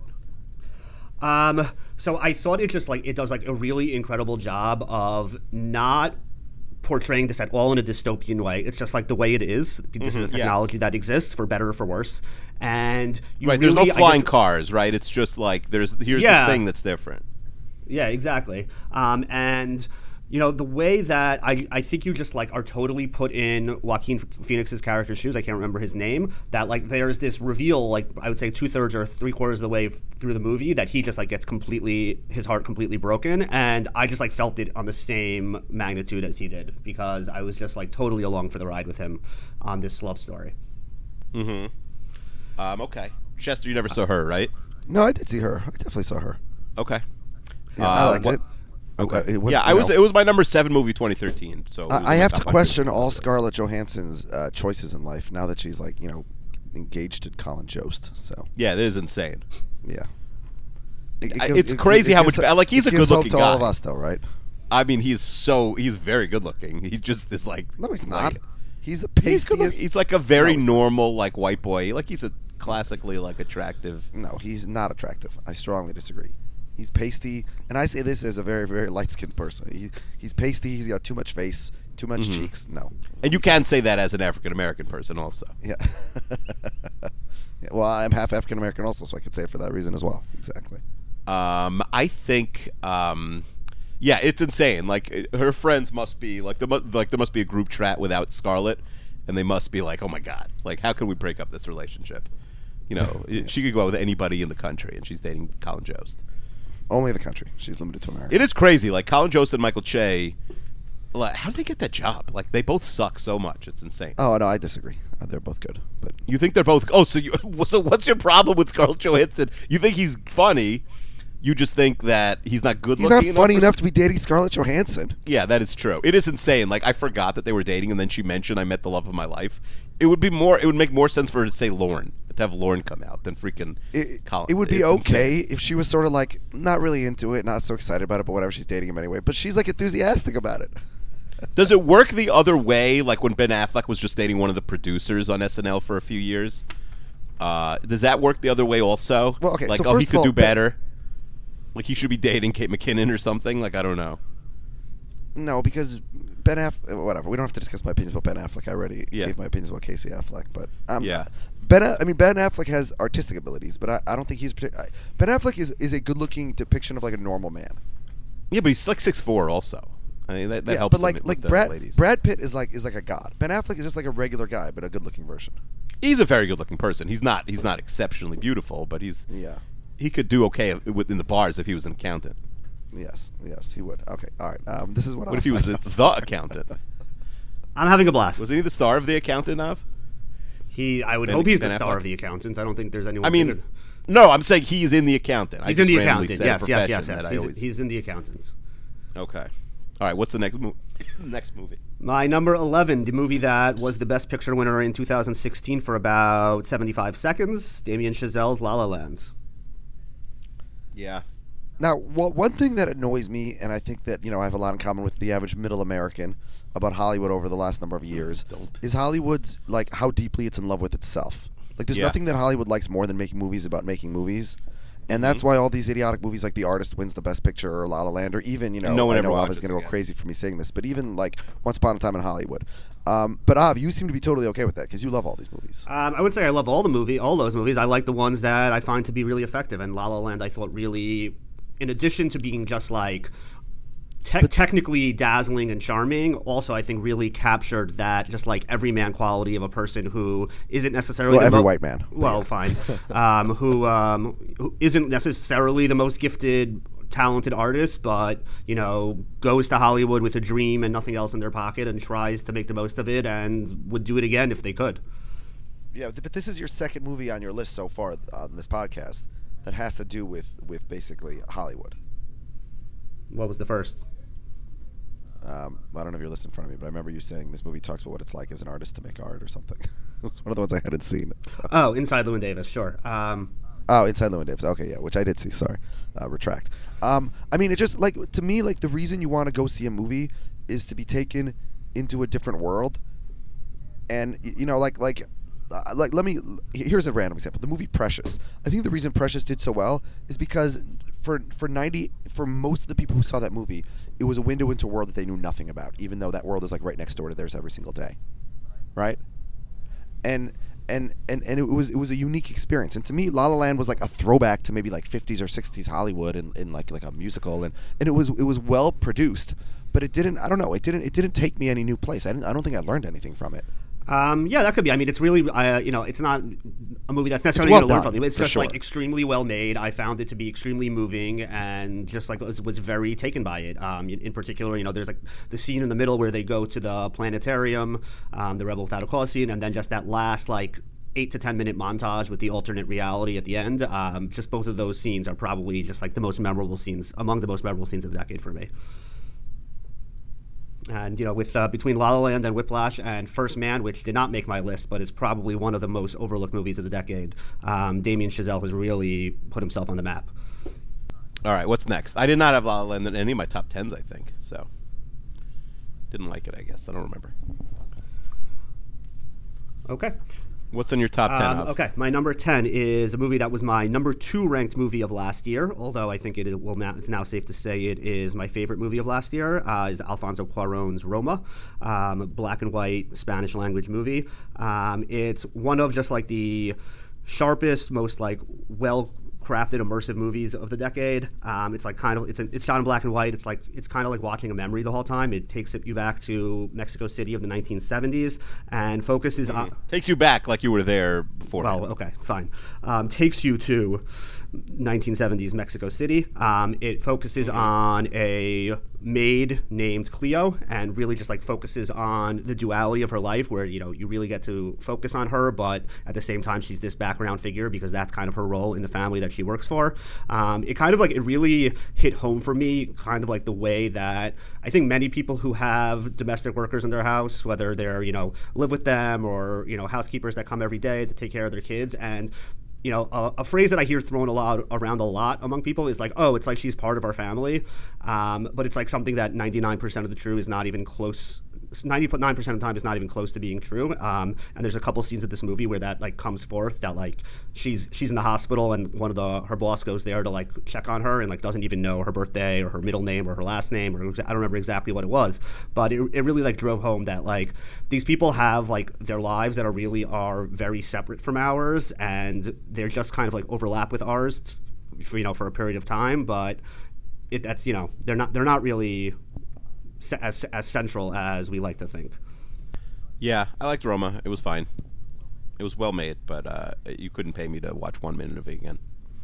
Um, so I thought it just like it does like a really incredible job of not portraying this at all in a dystopian way. It's just like the way it is. This Mhm, is a yes. technology that exists for better or for worse. And you Right, really, there's no I flying just- cars, right? It's just like there's here's Yeah. this thing that's different. Yeah, exactly. Um, and you know the way that I, I think you just like are totally put in Joaquin Phoenix's character's shoes. I can't remember his name. That like there's this reveal, like I would say two thirds or three quarters of the way through the movie, that he just like gets completely his heart completely broken, and I just like felt it on the same magnitude as he did because I was just like totally along for the ride with him on this love story. Mm-hmm. Um, okay. Chester, you never saw Her, right? No, I did see her. I definitely saw her. Okay. Yeah, I Uh, liked what- it. Okay. Uh, it was, yeah, you I was. know, It was my number seven movie, twenty thirteen. So it was in I, I my have top to one question hundred. all Scarlett Johansson's uh, choices in life now that she's like you know engaged to Colin Jost. So Yeah, it is insane. yeah, It- it I- gives- it's it- crazy it how gives much- ho- like, he's it a gives hope good-looking to all of guy. us, though, right? I mean, he's so he's very good looking. He just is like No, he's like- not. He's the He's good. pastiest. Look, he's like a very No, he's not. normal like white boy. Like he's a classically like attractive. No, he's not attractive. I strongly disagree. He's pasty, and I say this as a very, very light-skinned person. He, he's pasty. He's got too much face, too much Mhm. cheeks. No. And you can say that as an African American person also. Yeah. Yeah, well, I'm half African American also, so I could say it for that reason as well. Exactly. Um, I think, um, yeah, it's insane. Like uh, her friends must be like there must like there must be a group chat without Scarlett, and they must be like, oh my god, like how can we break up this relationship? You know, it- she could go out with anybody in the country, and she's dating Colin Jost. Only the country. She's limited to America. It is crazy. Like Colin Jost and Michael Che, like, how did they get that job? Like they both suck so much. It's insane. Oh no, I disagree. Uh, they're both good, but You think they're both? Oh, so you? So what's your problem with Scarlett Johansson? You think he's funny? You just think that he's not good he's not looking. funny enough, enough to be dating Scarlett Johansson. Yeah, that is true. It is insane. Like I forgot that they were dating, and then she mentioned I met the love of my life. It would be more. It would make more sense for her to say Lauren, to have Lauren come out than freaking It, Colin. it would be It's okay insane. if she was sort of like not really into it, not so excited about it, but whatever. She's dating him anyway. But she's like enthusiastic about it. Does it work the other way? Like when Ben Affleck was just dating one of the producers on S N L for a few years. Uh, does that work the other way also? Well, okay, Like, so oh, he first of could all, do Ben- better. Like he should be dating Kate McKinnon or something. Like I don't know. No, because Ben Affleck, whatever. We don't have to discuss my opinions about Ben Affleck. I already Yeah. gave my opinions about Casey Affleck, but um, Yeah. Ben. I mean, Ben Affleck has artistic abilities, but I, I don't think he's. partic- I- Ben Affleck is, is a good-looking depiction of like a normal man. Yeah, but he's like six foot four also. I mean that, that yeah, helps. but him like with like the Brad ladies. Brad Pitt is like is like a god. Ben Affleck is just like a regular guy, but a good-looking version. He's a very good looking person. He's not. He's not exceptionally beautiful, but he's. Yeah. He could do okay within the bars if he was an accountant. Yes. Yes, he would. Okay. All right. Um, this is what. I What if he was a, talking the accountant? I'm having a blast. Wasn't he the star of The Accountant, Nav? He, I would Ben- hope he's Ben the star Affleck? of The Accountant. I don't think there's anyone. I mean, bigger. no, I'm saying he's in The Accountant. I he's in just The randomly Accountant. said a Yes, yes, yes, profession yes. that I He's, always- he's in The Accountants. Okay. All right. What's the next movie? Next movie. My number eleven, the movie that was the Best Picture winner in two thousand sixteen for about seventy-five seconds, Damien Chazelle's La La Land. Yeah. Now, well, one thing that annoys me, and I think that, you know, I have a lot in common with the average middle American about Hollywood over the last number of years, Don't. is Hollywood's, like, how deeply it's in love with itself. Like, there's Yeah. nothing that Hollywood likes more than making movies about making movies. And that's Mm-hmm. why all these idiotic movies like The Artist wins the Best Picture or La La Land, or even, you know, No one I ever know Av watches is going to go again. crazy for me saying this, but even, like, Once Upon a Time in Hollywood. Um, but, Av, you seem to be totally okay with that because you love all these movies. Um, I would say I love all the movie, all those movies. I like the ones that I find to be really effective, and La La Land I thought really, in addition to being just like te- technically dazzling and charming, also I think really captured that just like everyman quality of a person who isn't necessarily Well, the every mo- white man. Well, fine, um, who um, who isn't necessarily the most gifted, talented artist, but you know goes to Hollywood with a dream and nothing else in their pocket and tries to make the most of it and would do it again if they could. Yeah, th- but this is your second movie on your list so far on this podcast that has to do with, with basically Hollywood. What was the first? Um, I don't know if your list in front of me, but I remember you saying this movie talks about what it's like as an artist to make art or something. It was one of the ones I hadn't seen. So. Oh, Inside Llewyn Davis, sure. Um, Oh, Inside Llewyn Davis. Okay, yeah, which I did see. Sorry, uh, retract. Um, I mean, it just like to me, like the reason you want to go see a movie is to be taken into a different world, and y- you know, like like uh, like let me. Here's a random example. The movie Precious. I think the reason Precious did so well is because for for ninety for most of the people who saw that movie, it was a window into a world that they knew nothing about, even though that world is like right next door to theirs every single day, right? And and and and it was it was a unique experience. And to me, La La Land was like a throwback to maybe like fifties or sixties Hollywood in, in like like a musical, and, and it was it was well produced, but it didn't I don't know it didn't it didn't take me any new place. I didn't I don't think I learned anything from it. Um, yeah, that could be. I mean, it's really, uh, you know, it's not a movie that's necessarily well going to learn done, something. It's for just sure. like extremely well made. I found it to be extremely moving, and just like was was very taken by it. Um, in, in particular, you know, there's like the scene in the middle where they go to the planetarium, um, the Rebel Without a Cause scene, and then just that last like eight to ten minute montage with the alternate reality at the end. Um, just both of those scenes are probably just like the most memorable scenes among the most memorable scenes of the decade for me. And you know, with uh, between La La Land and Whiplash and First Man, which did not make my list, but is probably one of the most overlooked movies of the decade, um, Damien Chazelle has really put himself on the map. All right, what's next? I did not have La La Land in any of my top tens, I think. So didn't like it, I guess. I don't remember. Okay. What's in your top ten? Um, Of? okay, my number ten is a movie that was my number two ranked movie of last year. Although I think it is, well, now it's now safe to say it is my favorite movie of last year. Uh, is Alfonso Cuarón's Roma, um, a black and white Spanish language movie. Um, it's one of just like the sharpest, most like well crafted immersive movies of the decade. Um, it's like kind of it's a, it's shot in black and white. It's like it's kind of like watching a memory the whole time. It takes it, you back to Mexico City of the nineteen seventies and focuses on. Takes you back like you were there before. Well, okay, fine. Um, takes you to nineteen seventies Mexico City. Um, it focuses on a maid named Cleo, and really just like focuses on the duality of her life, where you know you really get to focus on her, but at the same time she's this background figure because that's kind of her role in the family that she works for. Um, it kind of like it really hit home for me, kind of like the way that I think many people who have domestic workers in their house, whether they're you know live with them or you know housekeepers that come every day to take care of their kids, and you know, a, a phrase that I hear thrown a lot around a lot among people is like, oh, it's like she's part of our family. Um, but it's like something that ninety-nine percent of the true is not even close. ninety-nine percent of the time is not even close to being true. Um, and there's a couple scenes of this movie where that like comes forth, that like she's she's in the hospital and one of the her boss goes there to like check on her and like doesn't even know her birthday or her middle name or her last name, or I don't remember exactly what it was, but it, it really like drove home that like these people have like their lives that are really are very separate from ours, and they're just kind of like overlap with ours for, you know for a period of time, but it that's you know they're not they're not really as as central as we like to think. Yeah, I liked Roma. It was fine. It was well made, but uh, you couldn't pay me to watch one minute of it again.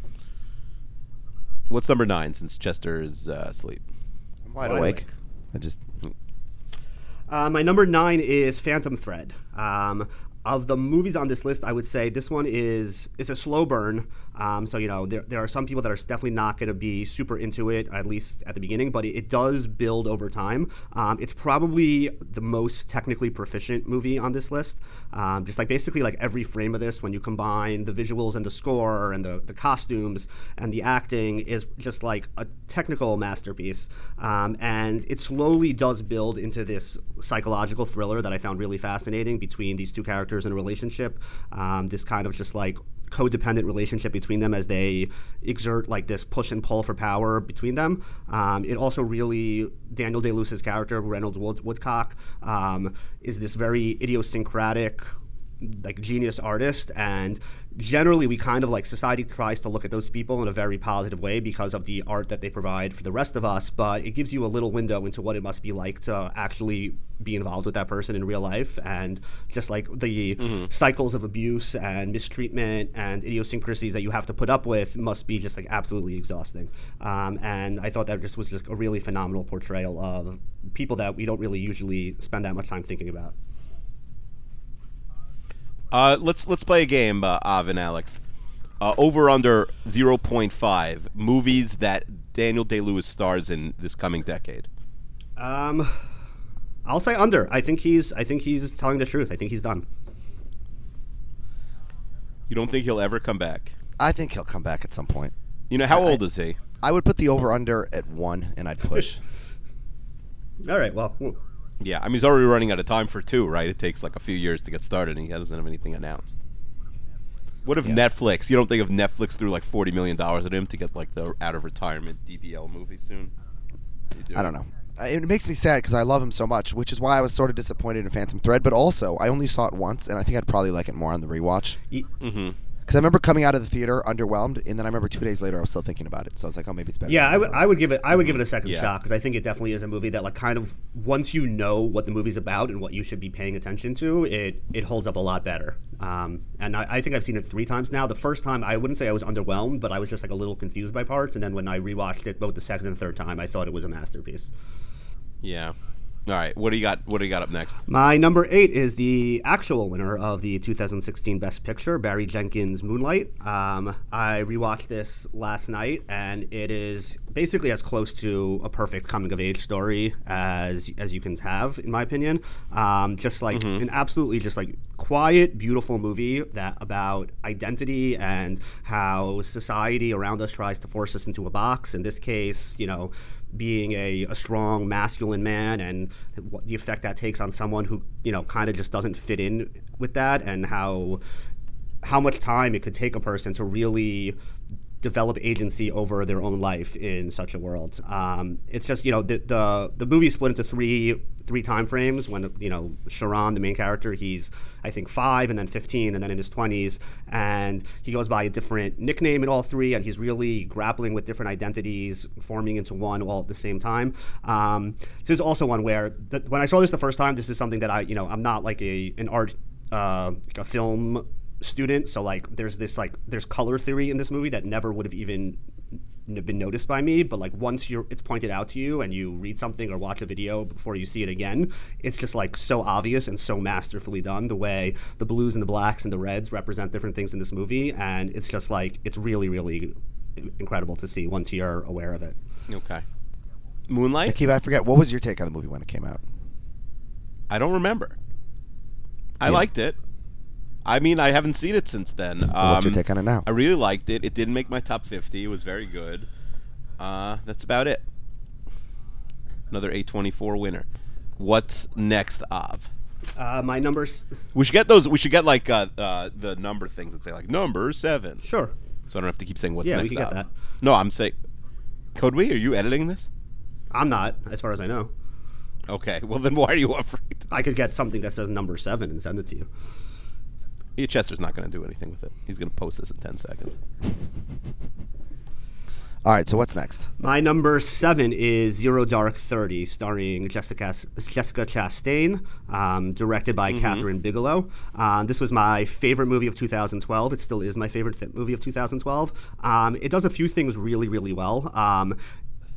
What's number nine, since Chester is uh, asleep? I'm wide Wide awake. awake. I just Uh, my number nine is Phantom Thread. Um, of the movies on this list, I would say this one is is a slow burn. Um, so, you know, there, there are some people that are definitely not going to be super into it, at least at the beginning, but it, it does build over time. Um, it's probably the most technically proficient movie on this list. Um, just like basically like every frame of this, when you combine the visuals and the score and the, the costumes and the acting, is just like a technical masterpiece. Um, and it slowly does build into this psychological thriller that I found really fascinating between these two characters in a relationship. Um, this kind of just like codependent relationship between them as they exert like this push and pull for power between them. Um, it also really, Daniel Day-Lewis's character, Reynolds Wood- Woodcock, um, is this very idiosyncratic, like genius artist, and generally we kind of like society tries to look at those people in a very positive way because of the art that they provide for the rest of us, but it gives you a little window into what it must be like to actually be involved with that person in real life, and just like the mm-hmm. cycles of abuse and mistreatment and idiosyncrasies that you have to put up with must be just like absolutely exhausting. Um, and I thought that just was just a really phenomenal portrayal of people that we don't really usually spend that much time thinking about. Uh, let's let's play a game, uh, Av and Alex. Uh, over under zero point five movies that Daniel Day-Lewis stars in this coming decade. Um, I'll say under. I think he's I think he's telling the truth. I think he's done. You don't think he'll ever come back? I think he'll come back at some point. You know, how I, old is he? I would put the over under at one, and I'd push. All right. Well. We'll Yeah, I mean, he's already running out of time for two, right? It takes like a few years to get started, and he doesn't have anything announced. What if yeah. Netflix? You don't think if Netflix threw like forty million dollars at him to get like the out of retirement D D L movie soon? Do. I don't know. It makes me sad because I love him so much, which is why I was sort of disappointed in Phantom Thread. But also, I only saw it once, and I think I'd probably like it more on the rewatch. Mm-hmm. Because I remember coming out of the theater underwhelmed, and then I remember two days later I was still thinking about it. So I was like, oh, maybe it's better. Yeah, I, w- I would give it. I would give it a second yeah. shot because I think it definitely is a movie that, like, kind of once you know what the movie's about and what you should be paying attention to, it it holds up a lot better. Um, and I, I think I've seen it three times now. The first time, I wouldn't say I was underwhelmed, but I was just like a little confused by parts. And then when I rewatched it both the second and third time, I thought it was a masterpiece. Yeah. All right, what do you got? What do you got up next? My number eight is the actual winner of the two thousand sixteen Best Picture, Barry Jenkins' Moonlight. Um, I rewatched this last night, and it is basically as close to a perfect coming-of-age story as as you can have, in my opinion. Um, just like mm-hmm. an absolutely just like quiet, beautiful movie that about identity and how society around us tries to force us into a box. In this case, you know, being a, a strong masculine man and what the effect that takes on someone who, you know, kind of just doesn't fit in with that, and how how much time it could take a person to really develop agency over their own life in such a world. Um, it's just, you know, the, the the movie split into three three time frames. When, you know, Sharon, the main character, he's I think five and then fifteen and then in his twenties, and he goes by a different nickname in all three, and he's really grappling with different identities forming into one all at the same time. Um, this is also one where the, when I saw this the first time, this is something that I, you know, I'm not like a an art uh, like a film student, so like there's this like there's color theory in this movie that never would have even been noticed by me, but like once you're it's pointed out to you and you read something or watch a video before you see it again, it's just like so obvious and so masterfully done, the way the blues and the blacks and the reds represent different things in this movie, and it's just like it's really really incredible to see once you're aware of it. Okay. Moonlight? Akib, I forget, what was your take on the movie when it came out? I don't remember. I yeah. liked it. I mean, I haven't seen it since then. Um, well, what's your take on it now? I really liked it. It didn't make my top fifty. It was very good. Uh, that's about it. Another A twenty-four winner. What's next, Av? Uh, my numbers. We should get those. We should get like uh, uh, the number things that say like number seven. Sure. So I don't have to keep saying what's yeah, next. Yeah, we can Av. get that. No, I'm saying. Code we? Are you editing this? I'm not, as far as I know. Okay. Well, then why are you offering? To I could get something that says number seven and send it to you. Yeah, Chester's not going to do anything with it. He's going to post this in ten seconds. All right, so what's next? My number seven is Zero Dark Thirty, starring Jessica Jessica Chastain, um, directed by mm-hmm. Catherine Bigelow. Um, this was my favorite movie of two thousand twelve. It still is my favorite movie of two thousand twelve. Um, it does a few things really, really well. Um,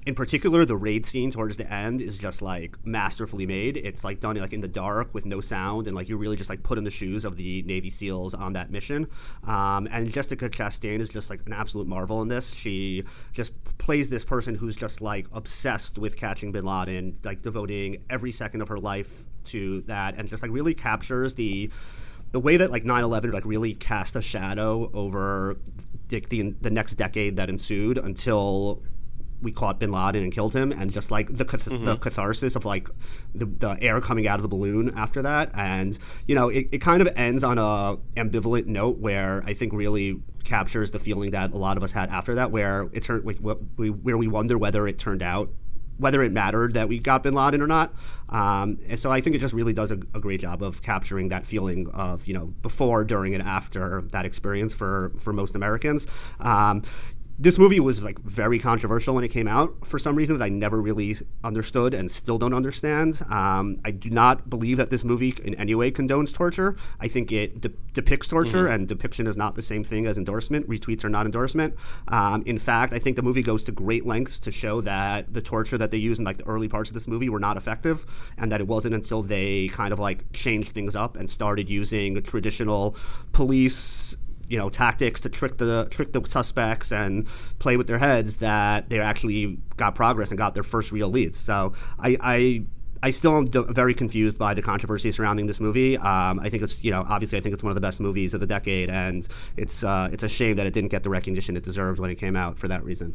in particular, the raid scene towards the end is just like masterfully made. It's like done like in the dark with no sound, and like you really just like put in the shoes of the Navy SEALs on that mission. Um, and Jessica Chastain is just like an absolute marvel in this. She just plays this person who's just like obsessed with catching Bin Laden, like devoting every second of her life to that, and just like really captures the the way that like nine eleven like really cast a shadow over the the, the next decade that ensued until we caught Bin Laden and killed him, and just like the mm-hmm. the catharsis of like the, the air coming out of the balloon after that. And you know, it, it kind of ends on a ambivalent note where I think really captures the feeling that a lot of us had after that, where it turned like, we where we wonder whether it turned out whether it mattered that we got Bin Laden or not. Um, and so I think it just really does a, a great job of capturing that feeling of, you know, before, during, and after that experience for for most Americans. Um, This movie was like very controversial when it came out for some reason that I never really understood and still don't understand. Um, I do not believe that this movie in any way condones torture. I think it de- depicts torture, mm-hmm. and depiction is not the same thing as endorsement. Retweets are not endorsement. Um, in fact, I think the movie goes to great lengths to show that the torture that they use in like the early parts of this movie were not effective, and that it wasn't until they kind of like changed things up and started using traditional police you know, tactics to trick the trick the suspects and play with their heads that they actually got progress and got their first real leads. So I I, I still am d- very confused by the controversy surrounding this movie. Um, I think it's, you know, obviously I think it's one of the best movies of the decade, and it's uh, it's a shame that it didn't get the recognition it deserved when it came out for that reason.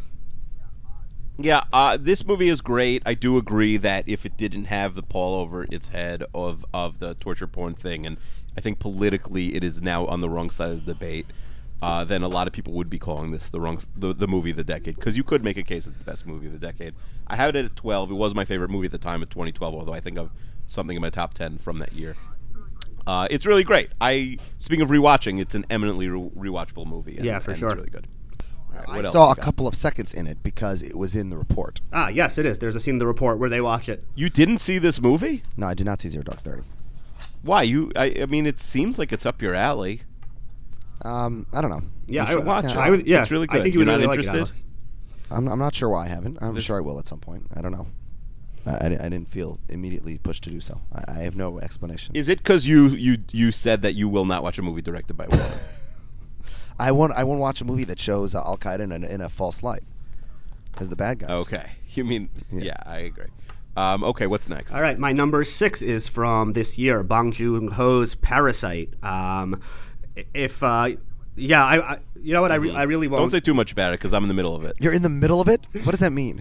Yeah, uh, this movie is great. I do agree that if it didn't have the pall over its head of, of the torture porn thing, and I think politically it is now on the wrong side of the debate, uh, then a lot of people would be calling this the wrong the, the movie of the decade, because you could make a case it's the best movie of the decade. I have it at twelve. It was my favorite movie at the time at twenty twelve, although I think of something in my top ten from that year. Uh, it's really great. I speaking of rewatching, it's an eminently re- rewatchable movie. And, yeah, for and sure. It's really good. I saw a couple of seconds in it because it was in the report. Ah, yes, it is. There's a scene in the report where they watch it. You didn't see this movie? No, I did not see Zero Dark Thirty. Why? You? I, I mean, it seems like it's up your alley. Um, I don't know. Yeah, you should I, watch yeah, it. I would, yeah, it's really good. I think you You're would not really interested? Like it, I'm, I'm not sure why I haven't. I'm There's, sure I will at some point. I don't know. I, I, I didn't feel immediately pushed to do so. I, I have no explanation. Is it because you, you you said that you will not watch a movie directed by a woman? I won't. I won't watch a movie that shows uh, Al Qaeda in a, in a false light as the bad guys. Okay, you mean yeah, Yeah. I agree. Um, okay, what's next? All right, my number six is from this year, Bong Joon-ho's Parasite. Um, if uh, yeah, I, I you know what I, re- I really won't. Don't say too much about it because I'm in the middle of it. You're in the middle of it? What does that mean?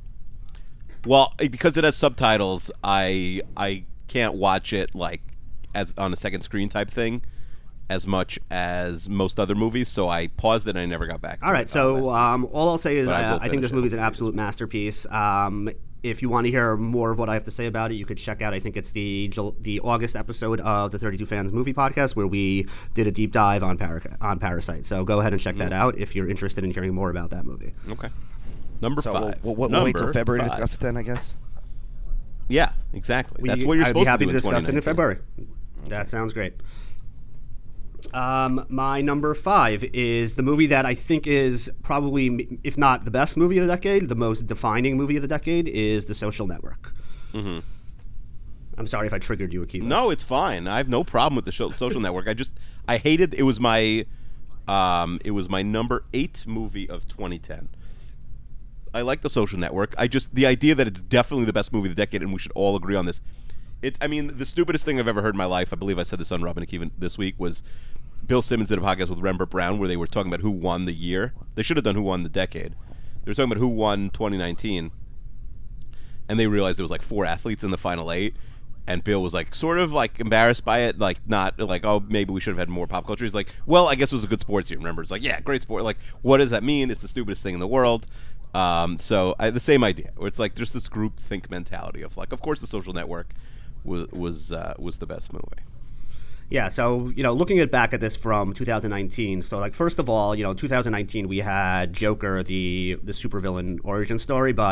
Well, because it has subtitles, I I can't watch it like as on a second screen type thing as much as most other movies, so I paused it and I never got back to All right, it, uh, so last week. um, all I'll say is But I I, will I think finish this it movie is an hopefully this absolute week. masterpiece. Um, if you want to hear more of what I have to say about it, you could check out, I think it's the Jul- the August episode of the thirty-two Fans Movie Podcast, where we did a deep dive on Para- on Parasite. So go ahead and check that out if you're interested in hearing more about that movie. Okay. Number So five. we'll, we'll, we'll wait till Number February to five. discuss it then, I guess. Yeah, exactly. We- That's what you're I'd supposed be happy to do in discuss it in twenty nineteen. February. That sounds great. Um, my number five is the movie that I think is probably, if not the best movie of the decade, the most defining movie of the decade is The Social Network. Mm-hmm. I'm sorry if I triggered you, Akiva. No, it's fine. I have no problem with the show, Social Network. I just I hated it was my um it was my number eight movie of twenty ten. I like The Social Network. I just the idea that it's definitely the best movie of the decade and we should all agree on this. It I mean the stupidest thing I've ever heard in my life. I believe I said this on Robin Akiva this week was Bill Simmons did a podcast with Rembert Brown where they were talking about who won the year. They should have done who won the decade. They were talking about who won twenty nineteen. And they realized there was like four athletes in the final eight, and Bill was like sort of like embarrassed by it, like not like, oh, maybe we should have had more pop culture. He's like, well, I guess it was a good sports year. Remember, it's like, yeah, great sport. Like, what does that mean? It's the stupidest thing in the world. Um, so I, the same idea, where it's like just this group think mentality of like, of course, The Social Network was was uh, was the best movie. Yeah, so, you know, looking at back at this from two thousand nineteen, so, like, first of all, you know, in two thousand nineteen we had Joker, the the supervillain origin story, but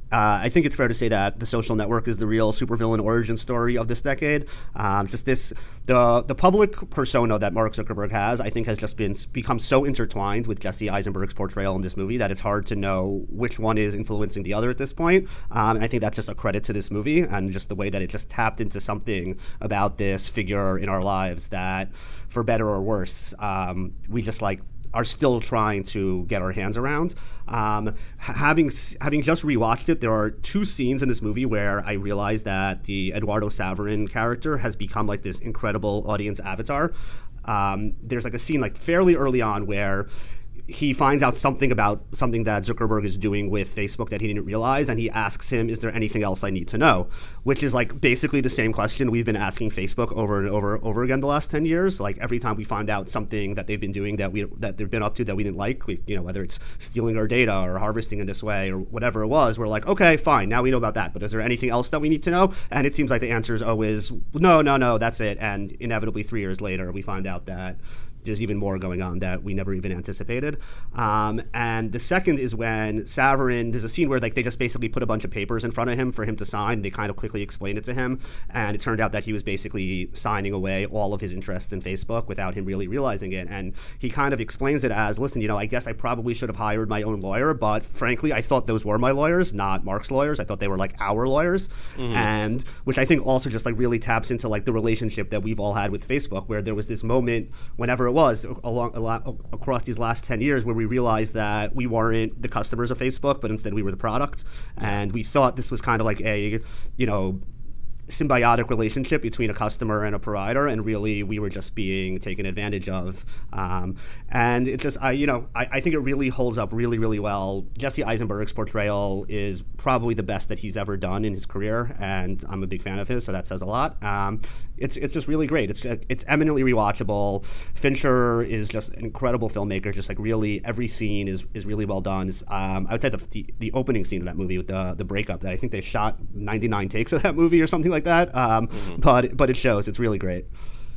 Uh, I think it's fair to say that The Social Network is the real supervillain origin story of this decade. Um, just this, the the public persona that Mark Zuckerberg has, I think, has just been become so intertwined with Jesse Eisenberg's portrayal in this movie that it's hard to know which one is influencing the other at this point. Um, and I think that's just a credit to this movie and just the way that it just tapped into something about this figure in our lives that, for better or worse, um, we just like are still trying to get our hands around. Um, having having just rewatched it, there are two scenes in this movie where I realized that the Eduardo Saverin character has become like this incredible audience avatar. Um, there's like a scene like fairly early on where he finds out something about something that Zuckerberg is doing with Facebook that he didn't realize, and he asks him, is there anything else I need to know? Which is like basically the same question we've been asking Facebook over and over over again the last ten years. Like every time we find out something that they've been doing that we that they've been up to that we didn't like, we, you know, whether it's stealing our data or harvesting in this way or whatever it was, we're like, okay, fine, now we know about that, but is there anything else that we need to know? And it seems like the answer is always, no, no, no, that's it. And inevitably three years later, we find out that there's even more going on that we never even anticipated. Um, and the second is when Saverin, there's a scene where like they just basically put a bunch of papers in front of him for him to sign. They kind of quickly explained it to him. And it turned out that he was basically signing away all of his interests in Facebook without him really realizing it. And he kind of explains it as, listen, you know, I guess I probably should have hired my own lawyer, but frankly, I thought those were my lawyers, not Mark's lawyers. I thought they were like our lawyers. Mm-hmm. And which I think also just like really taps into like the relationship that we've all had with Facebook, where there was this moment whenever it was along a lot, across these last ten years where we realized that we weren't the customers of Facebook, but instead we were the product. And we thought this was kind of like a, you know, symbiotic relationship between a customer and a provider, and really we were just being taken advantage of. Um, and it just, I, you know, I, I think it really holds up really, really well. Jesse Eisenberg's portrayal is probably the best that he's ever done in his career, and I'm a big fan of his, so that says a lot. Um, it's it's just really great. It's it's eminently rewatchable. Fincher is just an incredible filmmaker. Just like really every scene is, is really well done. Um, I would say the, the the opening scene of that movie with the the breakup, that I think they shot ninety-nine takes of that movie or something like that. Um, mm-hmm. But but it shows. It's really great.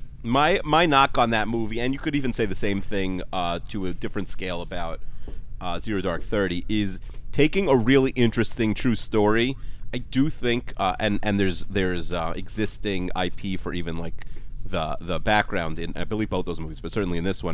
My my knock on that movie, and you could even say the same thing uh, to a different scale about uh, Zero Dark Thirty, is taking a really interesting true story. I do think, uh, and and there's there's uh, existing I P for even like the the background in I believe both those movies, but certainly in this one,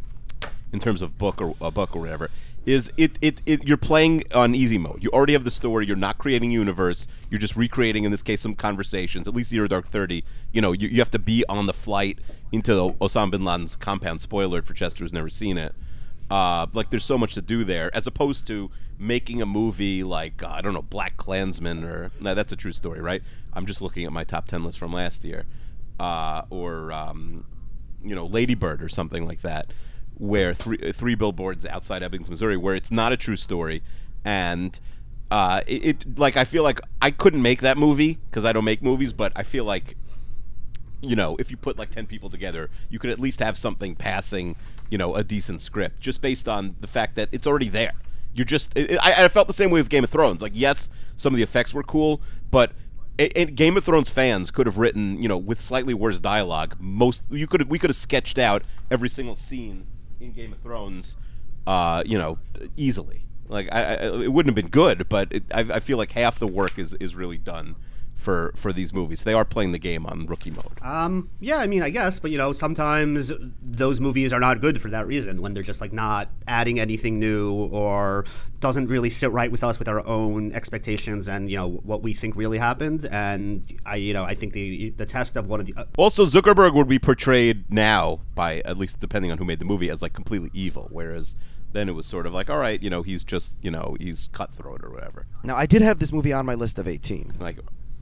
in terms of book or a book or whatever, is it, it it you're playing on easy mode. You already have the story. You're not creating a universe. You're just recreating, in this case, some conversations. At least Zero Dark Thirty, you know, you, you have to be on the flight into the Osama bin Laden's compound. Spoiler for Chester who's never seen it. Uh, like there's so much to do there, as opposed to making a movie like uh, I don't know, Black Klansman, or no, that's a true story, right? I'm just looking at my top ten list from last year, uh, or um, you know, Lady Bird or something like that, where three three billboards outside Ebbings, Missouri, where it's not a true story, and uh, it, it like I feel like I couldn't make that movie because I don't make movies, but I feel like, you know, if you put like ten people together, you could at least have something passing, you know, a decent script, just based on the fact that it's already there. You're just, it, I, I felt the same way with Game of Thrones. Like, yes, some of the effects were cool, but it, it, Game of Thrones fans could have written, you know, with slightly worse dialogue. Most you could we could have sketched out every single scene in Game of Thrones, uh, you know, easily. Like, I, I, it wouldn't have been good, but it, I, I feel like half the work is is really done for for these movies. They are playing the game on rookie mode. Um, yeah, I mean, I guess, but you know, sometimes those movies are not good for that reason, when they're just like not adding anything new or doesn't really sit right with us with our own expectations and, you know, what we think really happened. And I, you know, I think the the test of one of the uh, also Zuckerberg would be portrayed now, by at least depending on who made the movie, as like completely evil, whereas then it was sort of like, all right, you know, he's just, you know, he's cutthroat or whatever. Now, I did have this movie on my list of eighteen. Like.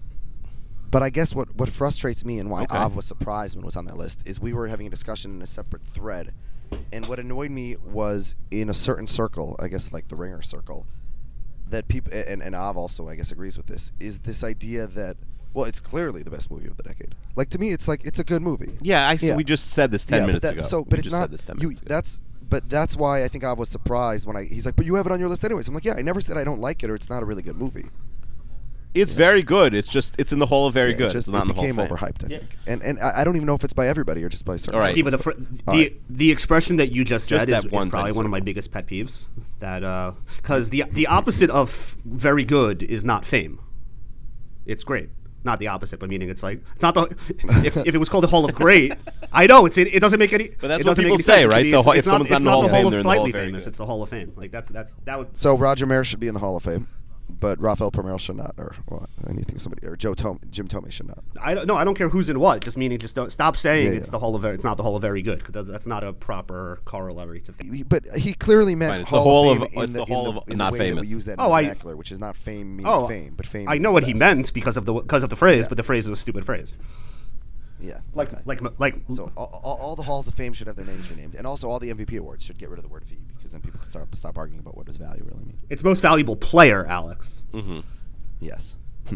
But I guess what, what frustrates me and why Okay. Av was surprised when it was on that list is we were having a discussion in a separate thread. And what annoyed me was in a certain circle, I guess like the Ringer circle, that people, and, and Av also, I guess, agrees with this, is this idea that, well, it's clearly the best movie of the decade. Like, to me, it's like, it's a good movie. Yeah, I Yeah. we just said this ten yeah, minutes but that, ago. So, We but it's just not, said this ten you, minutes ago. that's, but that's why I think Av was surprised when I, he's like, but you have it on your list anyways. I'm like, yeah, I never said I don't like it or it's not a really good movie. It's very good. It's just it's in the Hall of Very Yeah, Good. It just it's not it in the Hall of became Fame. overhyped, I Yeah. think. And and I I don't even know if it's by everybody or just by certain. All right. Steve, the, circles, fr- but- the, all right. the expression that you just, Just said that is, is one probably thing, one of sorry. my biggest pet peeves. That because the the opposite of very good is not fame. It's great. Not the opposite, but meaning it's like it's not the. If, if it was called the Hall of Great, I know it's it, it doesn't make any. But that's it what doesn't make people any say, sense. It right? should be- The it's- ho- if it's not- someone's not it's in the Hall of the Fame, Hall they're of in the Hall Slightly of Very Famous. Good. It's the Hall of Fame. Like that's that's that would. So Roger Mayer should be in the Hall of Fame, but Rafael Palmeiro should not, or well, anything somebody or Joe Tome, Jim Tomei should not. I don't no, I don't care who's in what. Just meaning, just don't stop saying Yeah, it's yeah. the Hall of Very. It's not the Hall of Very Good because that's not a proper corollary to fame. He- But he clearly meant Fine, it's the Hall, Hall of of- Fame in it's the, the Hall in the, of in not the way that famous. we use that in Oh, the I- vernacular, which is not fame meaning Oh, fame, but fame. I meaning know the what he best. meant because of the because of the phrase, Yeah. but the phrase is a stupid phrase. Yeah. Like okay. like like. So all, all, all the halls of fame should have their names renamed, and also all the M V P awards should get rid of the word V because then people can start stop arguing about what does value really mean. It's most valuable player, Alex. Mm-hmm. Yes.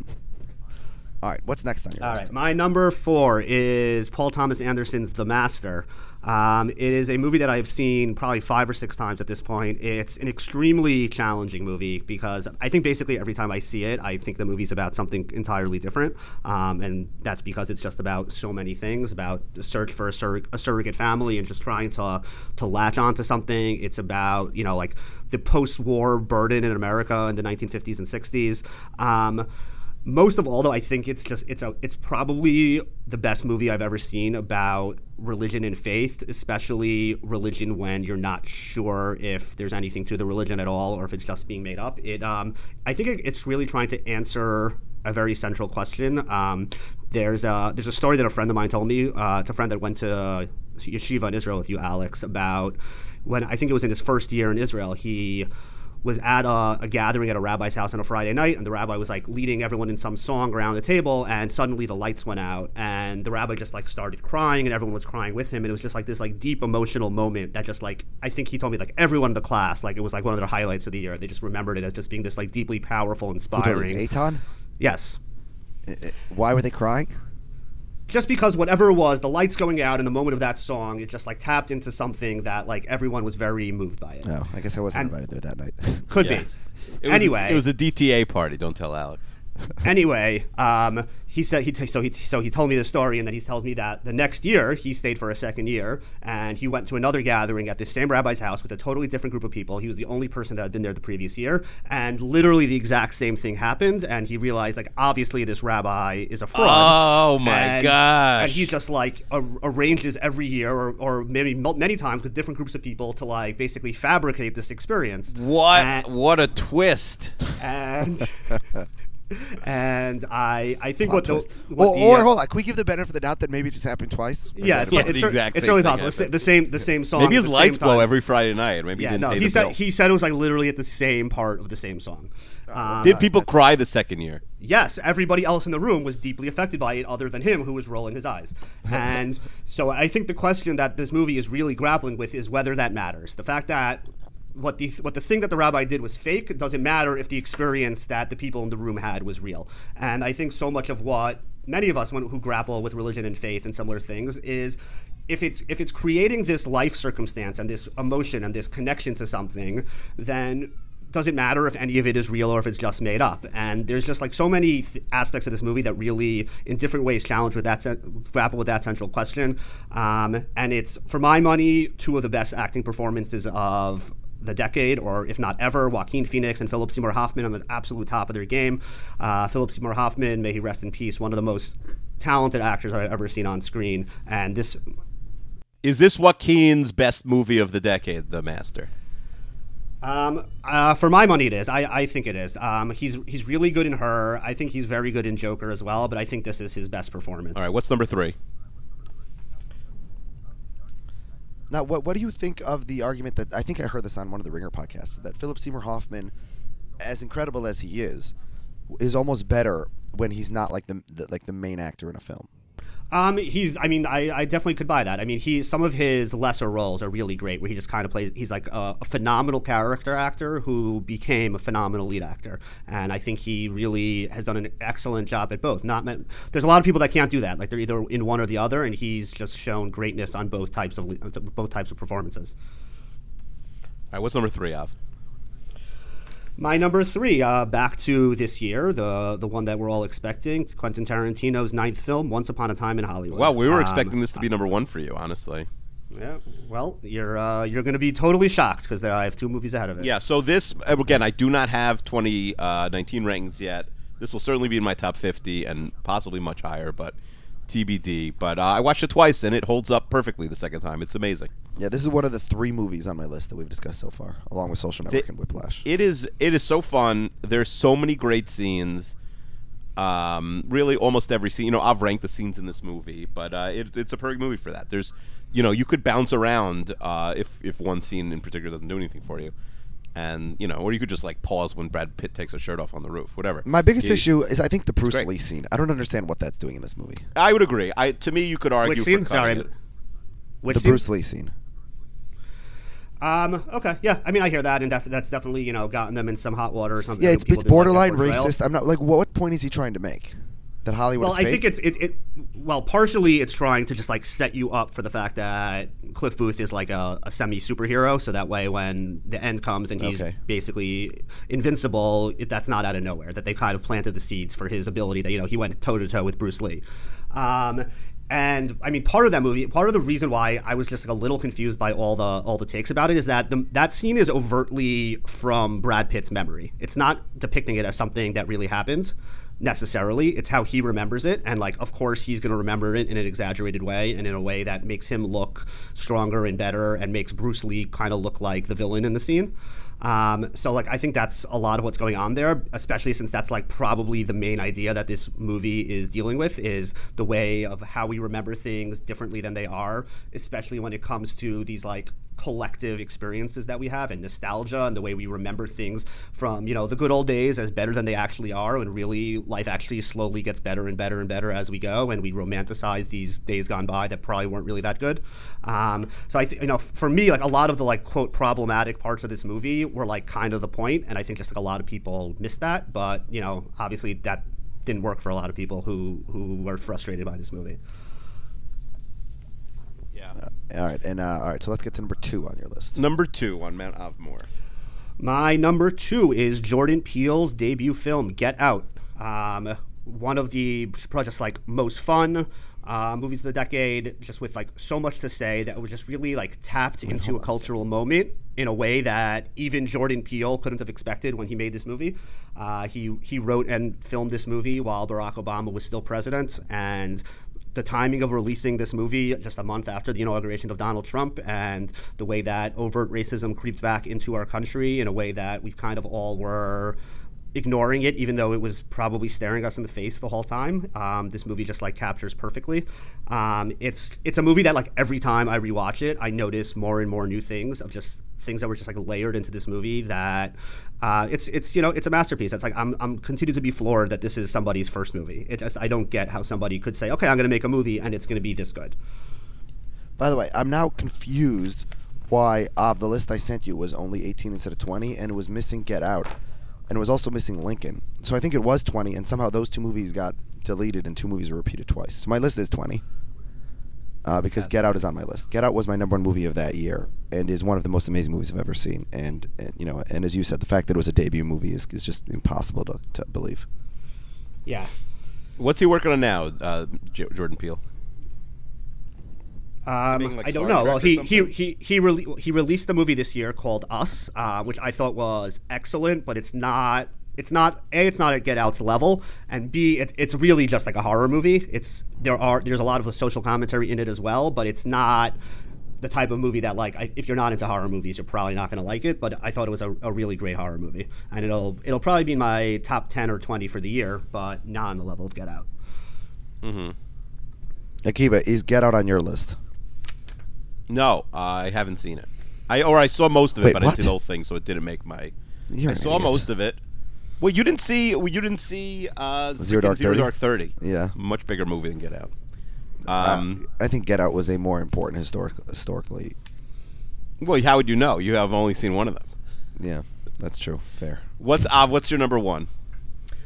All right. What's next on your All list? right, my number four is Paul Thomas Anderson's The Master. Um, it is a movie that I've seen probably five or six times at this point. It's an extremely challenging movie because I think basically every time I see it, I think the movie's about something entirely different. Um, and that's because it's just about so many things, about the search for a, sur- a surrogate family and just trying to to latch onto something. It's about, you know, like the post-war burden in America in the nineteen fifties and sixties. Um, Most of all, though, I think it's just it's a it's probably the best movie I've ever seen about religion and faith, especially religion when you're not sure if there's anything to the religion at all or if it's just being made up. It um I think it, it's really trying to answer a very central question. Um, there's a there's a story that a friend of mine told me. Uh, it's a friend that went to yeshiva in Israel with you, Alex, about when I think it was in his first year in Israel. He was at a, a gathering at a rabbi's house on a Friday night, and the rabbi was like leading everyone in some song around the table, and suddenly the lights went out, and the rabbi just like started crying, and everyone was crying with him, and it was just like this like deep emotional moment that just like I think he told me like everyone in the class like it was like one of their highlights of the year. They just remembered it as just being this like deeply powerful, Who told you inspiring. this? Eitan? Yes. I- I- Why were they crying? Just because whatever it was, the lights going out in the moment of that song, it just like tapped into something that like everyone was very moved by it. No, I guess I wasn't And- invited there that night. Could Yeah. be. It was Anyway, a, it was a D T A party. Don't tell Alex. anyway, um, he said he t- so he so he told me the story, and then he tells me that the next year he stayed for a second year, and he went to another gathering at this same rabbi's house with a totally different group of people. He was the only person that had been there the previous year, and literally the exact same thing happened. And he realized like obviously this rabbi is a fraud. Oh my and, gosh! And he just like ar- arranges every year, or, or maybe mul- many times with different groups of people to like basically fabricate this experience. what? And- what a twist! and and I I think Plot what the, twist. what or, the, or uh, hold on, can we give the benefit of the doubt that maybe it just happened twice? Or is yeah, that it's, about it's, the cer- exact it's same really thing possible. The, sa- happened. the same the same song. Maybe at his the lights same blow time. every Friday night. Maybe Yeah, he didn't no, pay he the said bill. he said it was like literally at the same part of the same song. Um, Did people cry the second year? Yes, everybody else in the room was deeply affected by it, other than him, who was rolling his eyes. And so I think the question that this movie is really grappling with is whether that matters. The fact that what the what the thing that the rabbi did was fake doesn't matter if the experience that the people in the room had was real. And I think so much of what many of us when, who grapple with religion and faith and similar things is if it's if it's creating this life circumstance and this emotion and this connection to something, then doesn't matter if any of it is real or if it's just made up. And there's just like so many th- aspects of this movie that really, in different ways, challenge with that, cen- grapple with that central question. Um, and it's, for my money, two of the best acting performances of the decade, or if not ever. Joaquin Phoenix and Philip Seymour Hoffman on the absolute top of their game. Uh, Philip Seymour Hoffman, may he rest in peace, one of the most talented actors I've ever seen on screen. And this, Is this Joaquin's best movie of the decade, The Master? Um, uh, for my money, it is. I, I think it is. Um, he's he's really good in Her. I think he's very good in Joker as well. But I think this is his best performance. All right, what's number three? Now, what what do you think of the argument that I think I heard this on one of the Ringer podcasts that Philip Seymour Hoffman, as incredible as he is, is almost better when he's not like the, the like the main actor in a film. Um, he's. I mean, I, I definitely could buy that. I mean, he some of his lesser roles are really great, where he just kind of plays. He's like a, a phenomenal character actor who became a phenomenal lead actor, and I think he really has done an excellent job at both. Not meant, there's a lot of people that can't do that. Like they're either in one or the other, and he's just shown greatness on both types of le- both types of performances. All right, what's number three, Av? My number three, uh, back to this year, the the one that we're all expecting, Quentin Tarantino's ninth film, Once Upon a Time in Hollywood. Well, we were Um, expecting this to be number one for you, honestly. Yeah, well, you're uh, you're going to be totally shocked because I have two movies ahead of it. Yeah, so this, again, I do not have twenty nineteen rankings yet. This will certainly be in my top fifty and possibly much higher, but T B D. But uh, I watched it twice, and it holds up perfectly the second time. It's amazing. Yeah, this is one of the three movies on my list that we've discussed so far, along with Social Network The- and Whiplash. It is it is so fun. There's so many great scenes. Um, really, almost every scene. You know, I've ranked the scenes in this movie, but uh, it, it's a perfect movie for that. There's, you know, you could bounce around uh, if if one scene in particular doesn't do anything for you, and you know, or you could just like pause when Brad Pitt takes a shirt off on the roof, whatever. My biggest It- issue is I think the Bruce great. Lee scene. I don't understand what that's doing in this movie. I would agree. I to me, you could argue Which for scene? cutting Sorry. it. Which The scene? Bruce Lee scene. Um. Okay. Yeah. I mean, I hear that, and def- that's definitely you know gotten them in some hot water or something. Yeah, that it's people it's didn't like that borderline portrayal. racist. I'm not like what point is he trying to make? That Hollywood Well, is I fake? think it's it, it. Well, partially it's trying to just like set you up for the fact that Cliff Booth is like a, a semi superhero, so that way when the end comes and he's Okay. basically invincible, it, that's not out of nowhere. That they kind of planted the seeds for his ability. That you know he went toe to toe with Bruce Lee. Um, and I mean, part of that movie, part of the reason why I was just like a little confused by all the all the takes about it is that the, that scene is overtly from Brad Pitt's memory. It's not depicting it as something that really happens necessarily. It's how he remembers it, and like of course he's going to remember it in an exaggerated way and in a way that makes him look stronger and better and makes Bruce Lee kind of look like the villain in the scene. Um, so like I think that's a lot of what's going on there, especially since that's like probably the main idea that this movie is dealing with is the way of how we remember things differently than they are, especially when it comes to these like collective experiences that we have and nostalgia and the way we remember things from you know the good old days as better than they actually are, and really life actually slowly gets better and better and better as we go, and we romanticize these days gone by that probably weren't really that good. Um, so I think you know for me like a lot of the like quote problematic parts of this movie were like kind of the point, and I think just like a lot of people missed that, but you know obviously that didn't work for a lot of people who who were frustrated by this movie. Yeah. Uh, all right, and uh, all right, so let's get to number two on your list. Number two on Mount Avmore. My number two is Jordan Peele's debut film, Get Out. Um, one of the probably just like most fun uh, movies of the decade, just with like so much to say that was just really like tapped into hold a on a cultural moment in a way that even Jordan Peele couldn't have expected when he made this movie. Uh, he he wrote and filmed this movie while Barack Obama was still president, and the timing of releasing this movie just a month after the inauguration of Donald Trump, and the way that overt racism creeps back into our country in a way that we kind of all were ignoring it, even though it was probably staring us in the face the whole time. Um, this movie just like captures perfectly. Um, it's it's a movie that like every time I rewatch it, I notice more and more new things of just things that were just like layered into this movie that uh, it's it's you know it's a masterpiece. It's like I'm I'm continue to be floored that this is somebody's first movie. It just I don't get how somebody could say, okay, I'm going to make a movie and it's going to be this good. By the way, I'm now confused why of the list I sent you was only eighteen instead of twenty, and it was missing Get Out, and it was also missing Lincoln. So I think it was twenty, and somehow those two movies got deleted and two movies were repeated twice. So my list is twenty. Uh, because Get Out is on my list. Get Out was my number one movie of that year, and is one of the most amazing movies I've ever seen. And, and you know, and as you said, the fact that it was a debut movie is, is just impossible to, to believe. Yeah. What's he working on now, uh, J- Jordan Peele? Um, being, like, I don't Star know. Trek Well, or he he something? he he, rele- he released a movie this year called Us, uh, which I thought was excellent, but it's not. It's not a. It's not at Get Out's level, and b. It, it's really just like a horror movie. It's there are there's a lot of the social commentary in it as well, but it's not the type of movie that like I, if you're not into horror movies, you're probably not going to like it. But I thought it was a, a really great horror movie, and it'll it'll probably be my top ten or twenty for the year, but not on the level of Get Out. Mm-hmm. Akiva, is Get Out on your list? No, uh, I haven't seen it. I or I saw most of it, Wait, but I what? didn't see the whole thing, so it didn't make my. You're I an saw idiot. most of it. Well, you didn't see. Well, you didn't see uh, Zero Dark Zero Thirty? Dark Thirty. Yeah. Much bigger movie than Get Out. Uh, Um, I think Get Out was a more important historic, historically. well, how would you know? You have only seen one of them. Yeah, that's true. Fair. What's uh, What's your number one?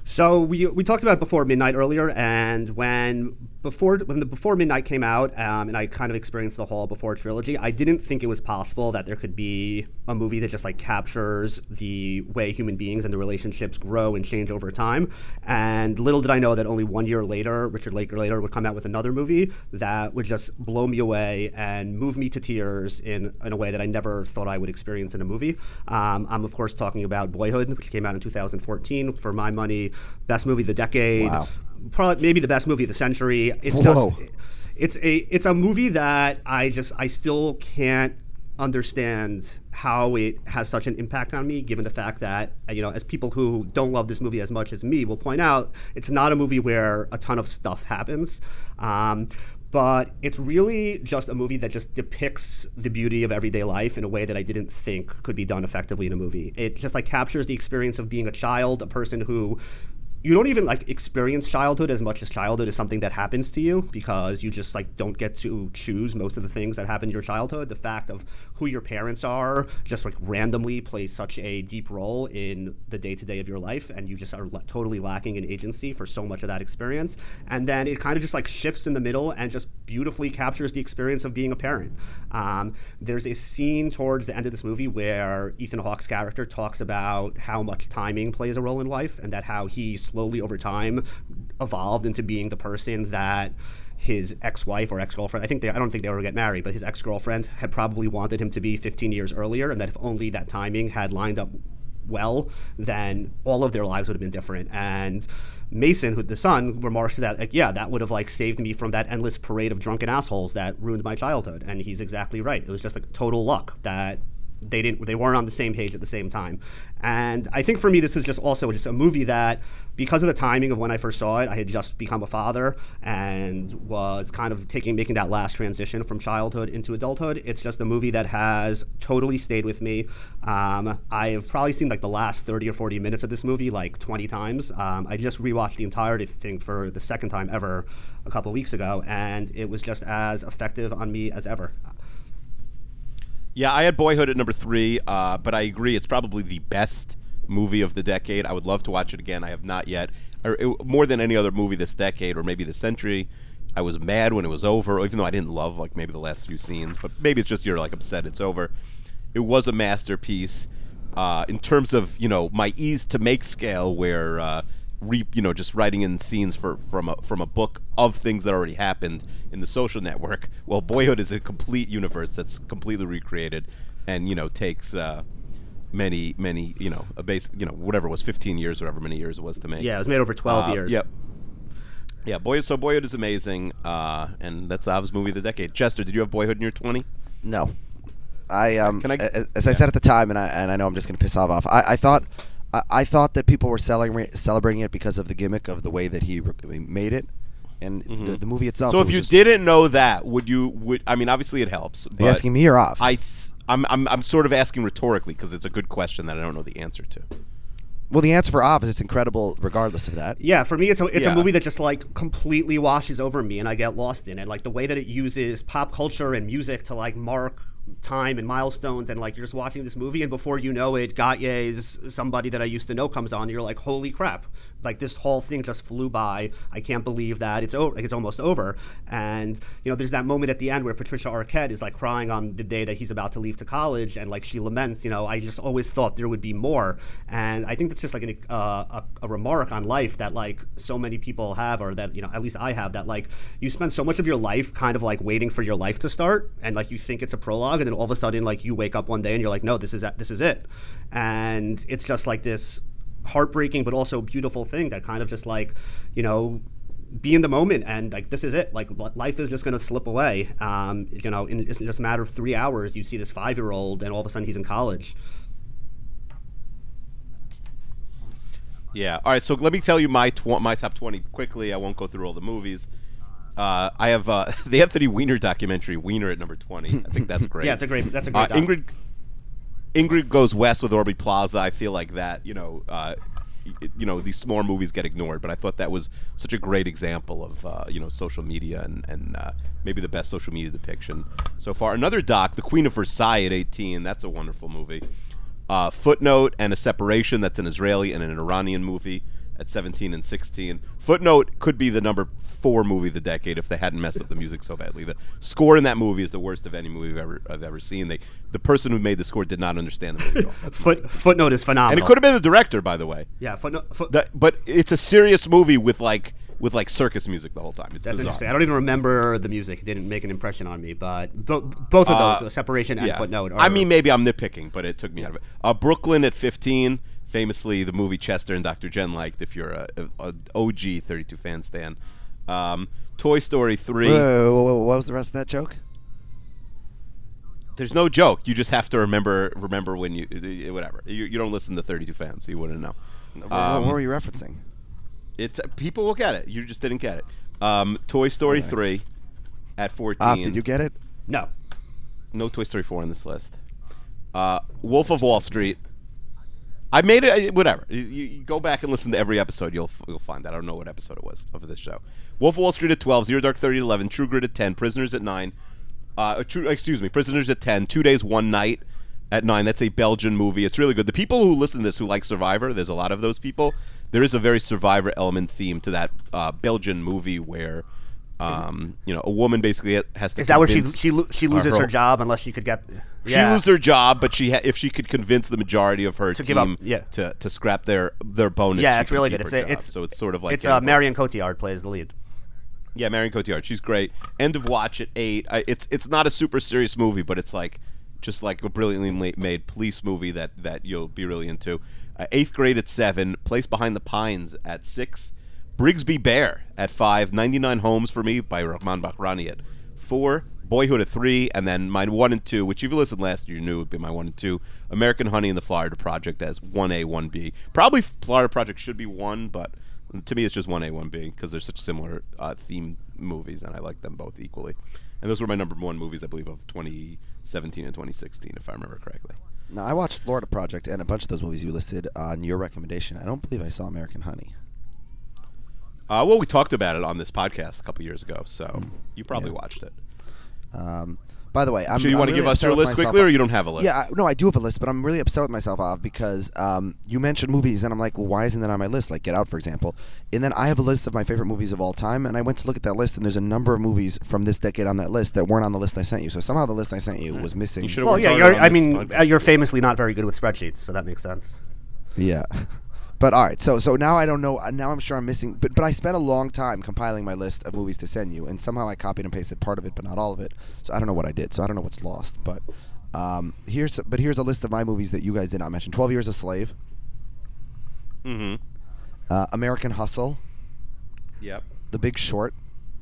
So we we talked about Before Midnight earlier, and when before when the Before Midnight came out, um, and I kind of experienced the whole Before trilogy, I didn't think it was possible that there could be a movie that just like captures the way human beings and the relationships grow and change over time. And little did I know that only one year later, Richard Linklater would come out with another movie that would just blow me away and move me to tears in in a way that I never thought I would experience in a movie. Um, I'm of course talking about Boyhood, which came out in two thousand fourteen. For my money, best movie of the decade, Wow. probably maybe the best movie of the century. It's Whoa. just it's a it's a movie that I just I still can't understand how it has such an impact on me, given the fact that, you know, as people who don't love this movie as much as me will point out, it's not a movie where a ton of stuff happens. Um, but it's really just a movie that just depicts the beauty of everyday life in a way that I didn't think could be done effectively in a movie. It just like captures the experience of being a child, a person who you don't even like experience childhood as much as childhood is something that happens to you, because you just like don't get to choose most of the things that happen in your childhood. The fact of who your parents are just like randomly plays such a deep role in the day-to-day of your life, and you just are la- totally lacking in agency for so much of that experience. And then it kind of just like shifts in the middle and just beautifully captures the experience of being a parent. Um, there's a scene towards the end of this movie where Ethan Hawke's character talks about how much timing plays a role in life, and that how he slowly over time evolved into being the person that his ex-wife or ex-girlfriend, I think they, I don't think they ever get married, but his ex-girlfriend had probably wanted him to be fifteen years earlier, and that if only that timing had lined up well, then all of their lives would have been different. And Mason, who the son, remarks that, like, yeah, that would have like saved me from that endless parade of drunken assholes that ruined my childhood. And he's exactly right. It was just like total luck that they didn't they weren't on the same page at the same time. And I think for me this is just also just a movie that, because of the timing of when I first saw it, I had just become a father and was kind of taking making that last transition from childhood into adulthood. It's just a movie that has totally stayed with me. Um, I've probably seen like the last thirty or forty minutes of this movie like twenty times. Um, I just rewatched the entirety thing for the second time ever a couple weeks ago, and it was just as effective on me as ever. Yeah, I had Boyhood at number three, uh, but I agree it's probably the best movie of the decade. I would love to watch it again. I have not yet. Or, it, more than any other movie this decade or maybe this century, I was mad when it was over, even though I didn't love like maybe the last few scenes. But maybe it's just you're like upset it's over. It was a masterpiece uh, in terms of, you know, my ease to make scale, where uh, re, you know just writing in scenes for from a from a book of things that already happened in The Social Network. Well, Boyhood is a complete universe that's completely recreated, and you know takes uh, many many you know a base you know whatever it was fifteen years, whatever many years it was to make. Yeah, it was made over twelve uh, years. Yep. Yeah, Boyhood. So Boyhood is amazing, uh, and that's Av's movie of the decade. Chester, did you have Boyhood in your twenty? No. I um Can I- as, as I said at the time, and I and I know I'm just gonna piss off off. I, I thought I, I thought that people were celebrating celebrating it because of the gimmick of the way that he re- made it, and the, the movie itself. So it if was you just, didn't know that, would you? Would I mean? Obviously, it helps. are you but asking me or off? I, am I'm, I'm sort of asking rhetorically because it's a good question that I don't know the answer to. well, the answer for off is it's incredible, regardless of that. Yeah, for me, it's a it's Yeah. a movie that just like completely washes over me, and I get lost in it. Like the way that it uses pop culture and music to like mark time and milestones, and like you're just watching this movie, and before you know it, Gautier's Somebody That I Used to Know comes on, and you're like, holy crap! Like this whole thing just flew by. I can't believe that it's over. Like it's almost over. And you know, there's that moment at the end where Patricia Arquette is like crying on the day that he's about to leave to college, and like she laments, you know, I just always thought there would be more. And I think that's just like an, uh, a, a remark on life that like so many people have, or that you know, at least I have, that like you spend so much of your life kind of like waiting for your life to start, and like you think it's a prologue, and then all of a sudden like you wake up one day and you're like, no, this is this is it. And it's just like this heartbreaking but also beautiful thing that kind of just like, you know, be in the moment, and like this is it. Like life is just going to slip away. Um, you know, in it's just a matter of three hours, you see this five-year-old, and all of a sudden he's in college. Yeah. All right. So let me tell you my tw- my top twenty quickly. I won't go through all the movies. Uh, I have uh, the Anthony Weiner documentary, Weiner, at number twenty. I think that's great. Yeah, it's a great. That's a great. Uh, doc. Ingrid Ingrid Goes West with Aubrey Plaza. I feel like that, you know, uh, y- you know, these small movies get ignored, but I thought that was such a great example of, uh, you know, social media and, and uh, maybe the best social media depiction so far. Another doc, The Queen of Versailles at eighteen. That's a wonderful movie. Uh, Footnote and A Separation. That's an Israeli and an Iranian movie. at seventeen and sixteen. Footnote could be the number four movie of the decade if they hadn't messed up the music so badly. The score in that movie is the worst of any movie I've ever I've ever seen. They the person who made the score did not understand the movie at all. That's Foot, footnote is phenomenal. and it could have been the director, by the way. Yeah, footnote. Foot, That, but it's a serious movie with like with like circus music the whole time. It's that's bizarre. interesting. I don't even remember the music. It didn't make an impression on me, but bo- both of those, Uh, uh, Separation and yeah. Footnote, are... I mean, maybe I'm nitpicking, but it took me out of it. Uh, Brooklyn at fifteen, famously the movie Chester and Doctor Jen liked. If you're a, a, a O G thirty-two fan stan, um, Toy Story three. Whoa, whoa, whoa, what was the rest of that joke? There's no joke. You just have to remember remember when you uh, whatever. You, you don't listen to thirty-two fans, so you wouldn't know. What, Um, what were you referencing? It's uh, people will get it. You just didn't get it. Um, Toy Story Okay. three at fourteen. Ah, did you get it? No. No Toy Story four on this list. Uh, Wolf of Wall Street. I made it. I- Whatever. You, you go back and listen to every episode. You'll you'll find that. I don't know what episode it was of this show. Wolf of Wall Street at twelve. Zero Dark Thirty at eleven. True Grit at ten. Prisoners at nine. Uh, true. Excuse me. Prisoners at ten. Two Days, One Night at nine. That's a Belgian movie. It's really good. The people who listen to this who like Survivor, there's a lot of those people. There is a very Survivor element theme to that uh, Belgian movie where. Um, you know, a woman basically ha- has to. Is that where she convince, she lo- she uh, loses her her- job unless she could get? She Yeah. loses her job, but she ha- if she could convince the majority of her To team give up, yeah. to to scrap their their bonus. Yeah, she it's can really keep good. It's her a, job. it's so it's sort of like it's getting uh, both. Marion Cotillard plays the lead. Yeah, Marion Cotillard. She's great. End of Watch at eight. I, it's it's not a super serious movie, but it's like just like a brilliantly ma- made police movie that that you'll be really into. Uh, eighth Grade at seven. Place Behind the Pines at six. Brigsby Bear at five. ninety-nine Homes for Me by Rahman Bahrani at four. Boyhood at three, and then my one and two, which if you listened last year, you knew would be my one and two. American Honey and the Florida Project as one A, one B. Probably Florida Project should be one, but to me it's just one A, one B because they're such similar uh, theme movies, and I like them both equally. And those were my number one movies, I believe, of twenty seventeen and twenty sixteen, if I remember correctly. No, I watched Florida Project and a bunch of those movies you listed on your recommendation. I don't believe I saw American Honey. Uh, well, we talked about it on this podcast a couple years ago, so you probably Yeah. watched it. Um, by the way, I'm. So you I'm want to really give us upset your with list myself. quickly, or you don't have a list? Yeah, I, no, I do have a list, but I'm really upset with myself, Av, because um, you mentioned movies, and I'm like, well, why isn't that on my list? Like Get Out, for example. And then I have a list of my favorite movies of all time, and I went to look at that list, and there's a number of movies from this decade on that list that weren't on the list I sent you. So somehow the list I sent you was missing. You should've Well, worked yeah, harder you're, on I this mean, podcast. uh, you're famously not very good with spreadsheets, so that makes sense. Yeah. But all right, so so now I don't know. Now I'm sure I'm missing. But but I spent a long time compiling my list of movies to send you, and somehow I copied and pasted part of it, but not all of it. So I don't know what I did. So I don't know what's lost. But um, here's but here's a list of my movies that you guys did not mention: Twelve Years a Slave, Mm-hmm. uh, American Hustle, Yep. The Big Short.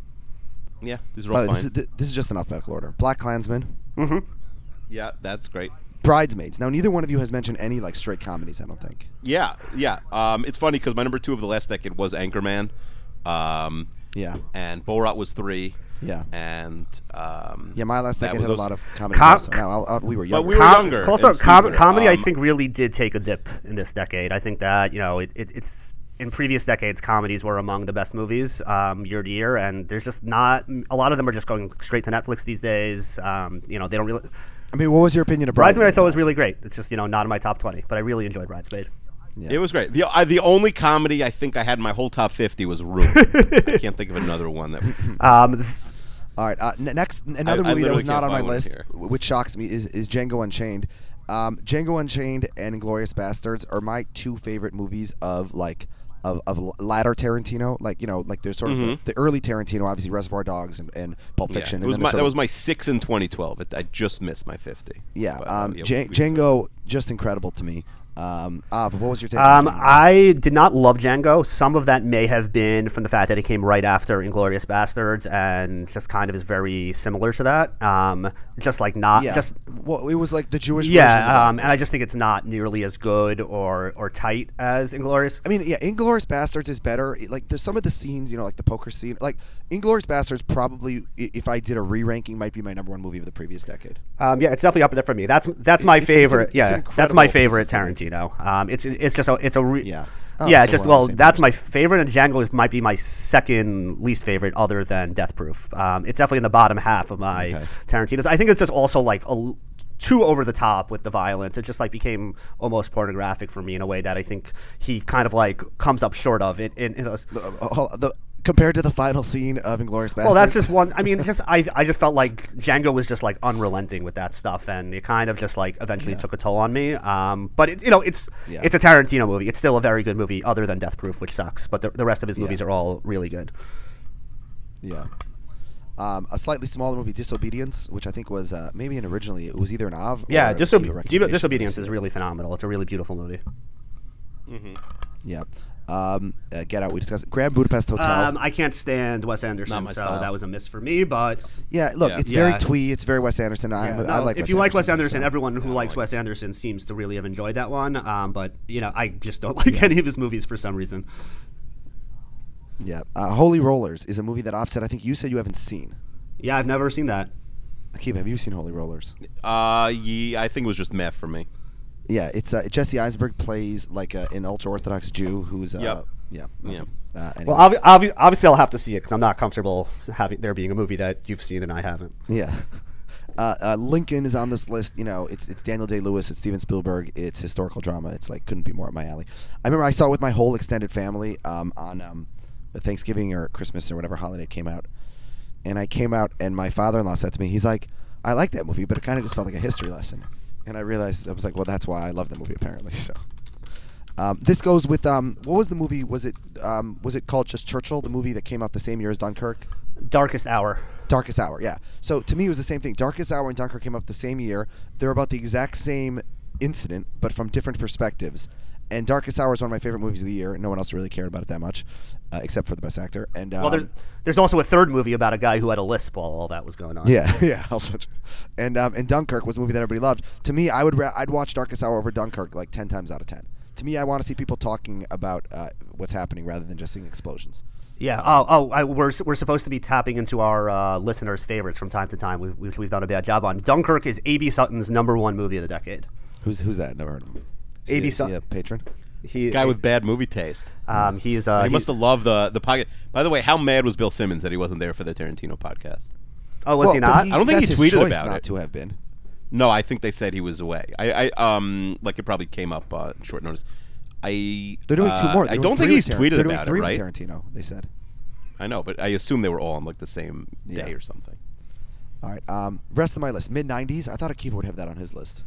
Yeah, these are By all the way, fine. this is this is just in alphabetical order: Black Klansman, Mm-hmm. Yeah, that's great. Bridesmaids. Now neither one of you has mentioned any like straight comedies. I don't think. Yeah, yeah. Um, it's funny because my number two of the last decade was Anchorman. Um, Yeah. and Borat was three. Yeah. And um, Yeah, my last that decade was had a those- lot of comedy. Com- also. Now, I'll, I'll, we were But younger. we were Com- younger Also, and com- stupider. comedy I Um, think really did take a dip in this decade. I think that you know it, it, it's in previous decades comedies were among the best movies um, year to year, and there's just not a lot of them are just going straight to Netflix these days. Um, you know they don't really. I mean, what was your opinion of Bridesmaid I Bridesmaid? thought was really great. It's just you know not in my top twenty, but I really enjoyed Bridesmaid. Yeah. It was great. The I, the only comedy I think I had in my whole top fifty was Room. I can't think of another one that was. Um, All right. Uh, n- next, another I movie that literally was not can't on my find one list, here. w- which shocks me, is, is Django Unchained. Um, Django Unchained and Inglourious Bastards are my two favorite movies of like of, of l- latter Tarantino. Like you know, like there's sort of Mhm. the, the early Tarantino, obviously Reservoir Dogs and, and Pulp Yeah, Fiction. it and was then my, there's sort that of- was my six in twenty twelve. It, I just missed my fifty. yeah. But, uh, Um, yeah, Djan- we- Django, just incredible to me. Um, Av, what was your take? on Um, Django? I did not love Django. Some of that may have been from the fact that it came right after Inglourious Bastards and just kind of is very similar to that. Um, just like not yeah. just well, it was like the Jewish version of the yeah. Black Um, and I version. just think it's not nearly as good or or tight as Inglourious. I mean, yeah, Inglourious Bastards is better. It- Like, there's some of the scenes, you know, like the poker scene. Like, Inglourious Bastards probably, i- if I did a re-ranking, might be my number one movie of the previous decade. Um, yeah, it's definitely up there for me. That's that's It- my it's- it's an- favorite. it's an yeah, that's incredible my piece favorite of filmmaking. Tarantino. Um, it's it's just a it's a re- Yeah. Oh, yeah, so just we're on the well, same that's page. my favorite, and Django is, might be my second least favorite, other than Death Proof. Um, it's definitely in the bottom half of my Okay. Tarantino's. I think it's just also like a l- too over the top with the violence. It just like became almost pornographic for me in a way that I think he kind of like comes up short of it. In, in a, The, uh, the, compared to the final scene of Inglourious Basterds. well, that's just one. I mean, just I, I just felt like Django was just like unrelenting with that stuff, and it kind of just like eventually Yeah. took a toll on me. Um, but it, you know, it's Yeah. it's a Tarantino movie. It's still a very good movie, other than Death Proof, which sucks. But the, the rest of his Yeah. movies are all really good. Yeah. Um, a slightly smaller movie, Disobedience, which I think was uh, maybe an originally it was either an A V. Yeah, or a Disobe- Kiva Dis- recommendation. Disobedience is really phenomenal. It's a really beautiful movie. Mm-hmm. Yeah. Um, uh, Get Out. We discussed it. Grand Budapest Hotel. Um, I can't stand Wes Anderson, Not my so style. that was a miss for me. But yeah. Look, Yeah. it's Yeah. very twee. It's very Wes Anderson. I, yeah, I no, like. if Wes you like Wes Anderson, Anderson, so- everyone who Yeah, I likes like Wes Anderson seems to really have enjoyed that one. Um, but you know, I just don't like any of his movies for some reason. Yeah. Uh, Holy Rollers is a movie that Offset. I think you said you haven't seen. Yeah, I've never seen that. Akeem, have you seen Holy Rollers? Uh, yeah, I think it was just meh for me. Yeah, it's uh, Jesse Eisenberg plays like a, an ultra-Orthodox Jew who's uh, Yep. yeah, Yeah. Uh, anyway. Well, obvi- obvi- obviously, I'll have to see it because I'm not comfortable having there being a movie that you've seen and I haven't. Yeah. Uh, uh, Lincoln is on this list. You know, it's it's Daniel Day-Lewis, it's Steven Spielberg, it's historical drama. It's like couldn't be more up my alley. I remember I saw it with my whole extended family um, on um, Thanksgiving or Christmas or whatever holiday it came out, and I came out and my father-in-law said to me, he's like, "I like that movie, but it kind of just felt like a history lesson," and I realized I was like, "Well, that's why I love that movie apparently." So. Um, this goes with um, what was the movie? Was it um, was it called just Churchill? The movie that came out the same year as Dunkirk. Darkest Hour. Darkest Hour, yeah. So to me, it was the same thing. Darkest Hour and Dunkirk came up the same year. They're about the exact same incident, but from different perspectives. And Darkest Hour is one of my favorite movies of the year. No one else really cared about it that much, uh, except for the best actor. And um, Well, there's, there's also a third movie about a guy who had a lisp while all that was going on. yeah, yeah, also true. And um, and Dunkirk was a movie that everybody loved. To me, I would ra- I'd watch Darkest Hour over Dunkirk like ten times out of ten. To me, I want to see people talking about uh, what's happening rather than just seeing explosions. Yeah. Oh, oh I, we're we're supposed to be tapping into our uh, listeners' favorites from time to time, which we've, we've done a bad job on. Dunkirk is A B Sutton's number one movie of the decade. Who's who's that? Never heard of him. Is A B he, is he Sutton. a patron? He Guy with bad movie taste. um he's uh he he's- must have loved the the pocket. By the way, how mad was Bill Simmons that he wasn't there for the Tarantino podcast? oh was Well, he but not? I don't think that's he his tweeted choice about not it. to have been. No, I think they said he was away. I, I um, like it probably came up uh, in short notice. I They're doing uh, two more. I They're doing don't think three he's with Tar- tweeted They're doing about three it, right? with Tarantino. They said. I know, but I assume they were all on like the same day Yeah. or something. All right. Um, rest of my list. Mid nineties. I thought Akiva would have that on his list.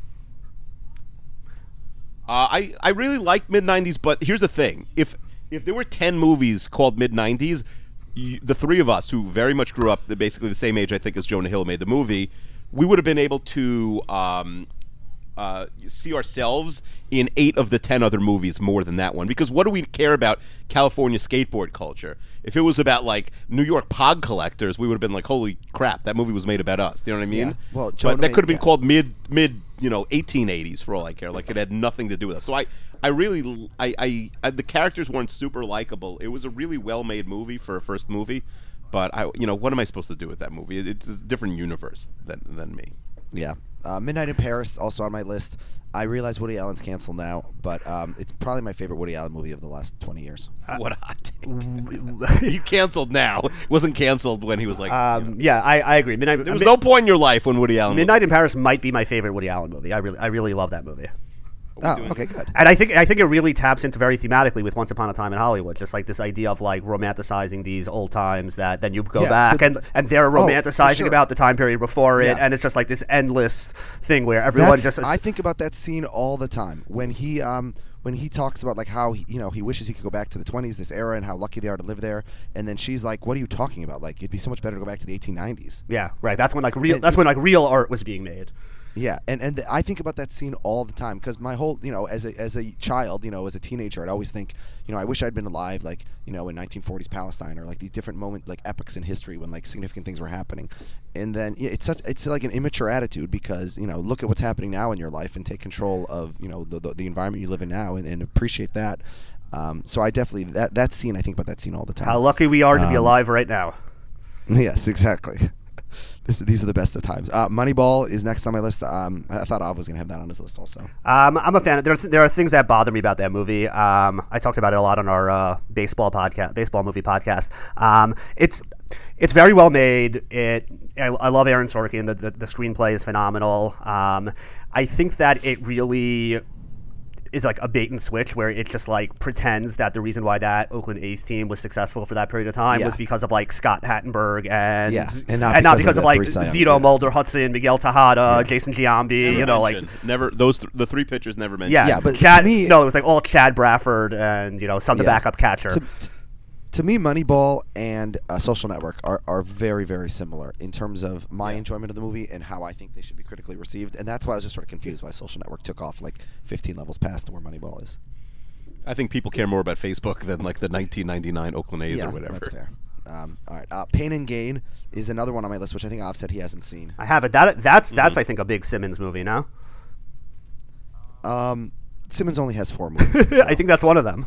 Uh, I I really like mid nineties, but here's the thing: if if there were ten movies called mid nineties, y- the three of us who very much grew up, the- basically the same age I think as Jonah Hill made the movie, we would have been able to um, uh, see ourselves in eight of the ten other movies more than that one. Because what do we care about California skateboard culture? If it was about like New York Pog collectors, we would have been like, "Holy crap, that movie was made about us." Do you know what I mean? Yeah. Well, Jonah but that made- could have been yeah. called mid mid you know eighteen eighties for all I care. Like it had nothing to do with us. So I I really I, I, I the characters weren't super likable. It was a really well made movie for a first movie, but I you know what am I supposed to do with that movie? It, it's a different universe than than me. Yeah. Uh, Midnight in Paris also on my list. I realize Woody Allen's canceled now, but um, it's probably my favorite Woody Allen movie of the last twenty years. What a hot take. He's canceled now. Wasn't canceled when he was like. you know. um yeah, I, I agree. Midnight. There was Mid- no point in your life when Woody Allen. Midnight in Paris might be my favorite Woody Allen movie. I really I really love that movie. Oh, okay, good. And I think I think it really taps into very thematically with Once Upon a Time in Hollywood, just like this idea of like romanticizing these old times that then you go Yeah, back the- and and they're Oh, for romanticizing sure. about the time period before it, Yeah. and it's just like this endless thing where everyone That's, just I think about that scene all the time when he um when he talks about like how he, you know he wishes he could go back to the twenties, this era, and how lucky they are to live there. And then she's like, "What are you talking about? Like it'd be so much better to go back to the eighteen nineties." yeah, right. That's when like real And- that's when like real art was being made. Yeah, and and I think about that scene all the time because my whole, you know, as a as a child, you know, as a teenager, I'd always think, you know, I wish I'd been alive, like, you know, in nineteen forties Palestine or like these different moment, like epochs in history when like significant things were happening. And then yeah, it's such it's like an immature attitude because you know, look at what's happening now in your life and take control of you know the the, the environment you live in now and, and appreciate that. Um, so I definitely that that scene I think about that scene all the time. How lucky we are to be Um, alive right now. Yes, exactly. this, these are the best of times. Uh, Moneyball is next on my list. Um, I thought Av was going to have that on his list also. Um, I'm a fan. Of, there, there are things that bother me about that movie. Um, I talked about it a lot on our uh, baseball podcast, baseball movie podcast. Um, it's it's very well made. It I, I love Aaron Sorkin. The, the the screenplay is phenomenal. Um, I think that it really is like a bait and switch where it just like pretends that the reason why that Oakland A's team was successful for that period of time Yeah. was because of like Scott Hattenberg and Yeah, and and not, not because, because of, of like the three Cy Young, Zito, yeah. Mulder, Hudson, Miguel Tejada, Yeah. Jason Giambi, Never you know, like mentioned. never those th- the three pitchers never mentioned. yeah, Yeah, but Chad, to me- no, it was like all Chad Bradford and you know some the Yeah. backup catcher. To, t- to me, Moneyball and uh, Social Network are, are very, very similar in terms of my Yeah. enjoyment of the movie and how I think they should be critically received. And that's why I was just sort of confused why Social Network took off like fifteen levels past where Moneyball is. I think people care more about Facebook than like the nineteen ninety-nine Oakland A's yeah, or whatever. that's fair. Um, all right, uh, Pain and Gain is another one on my list, which I think Av said he hasn't seen. I have it. That that's that's Mhm. I think a big Simmons movie now. Um, Simmons only has four movies. I so- think that's one of them.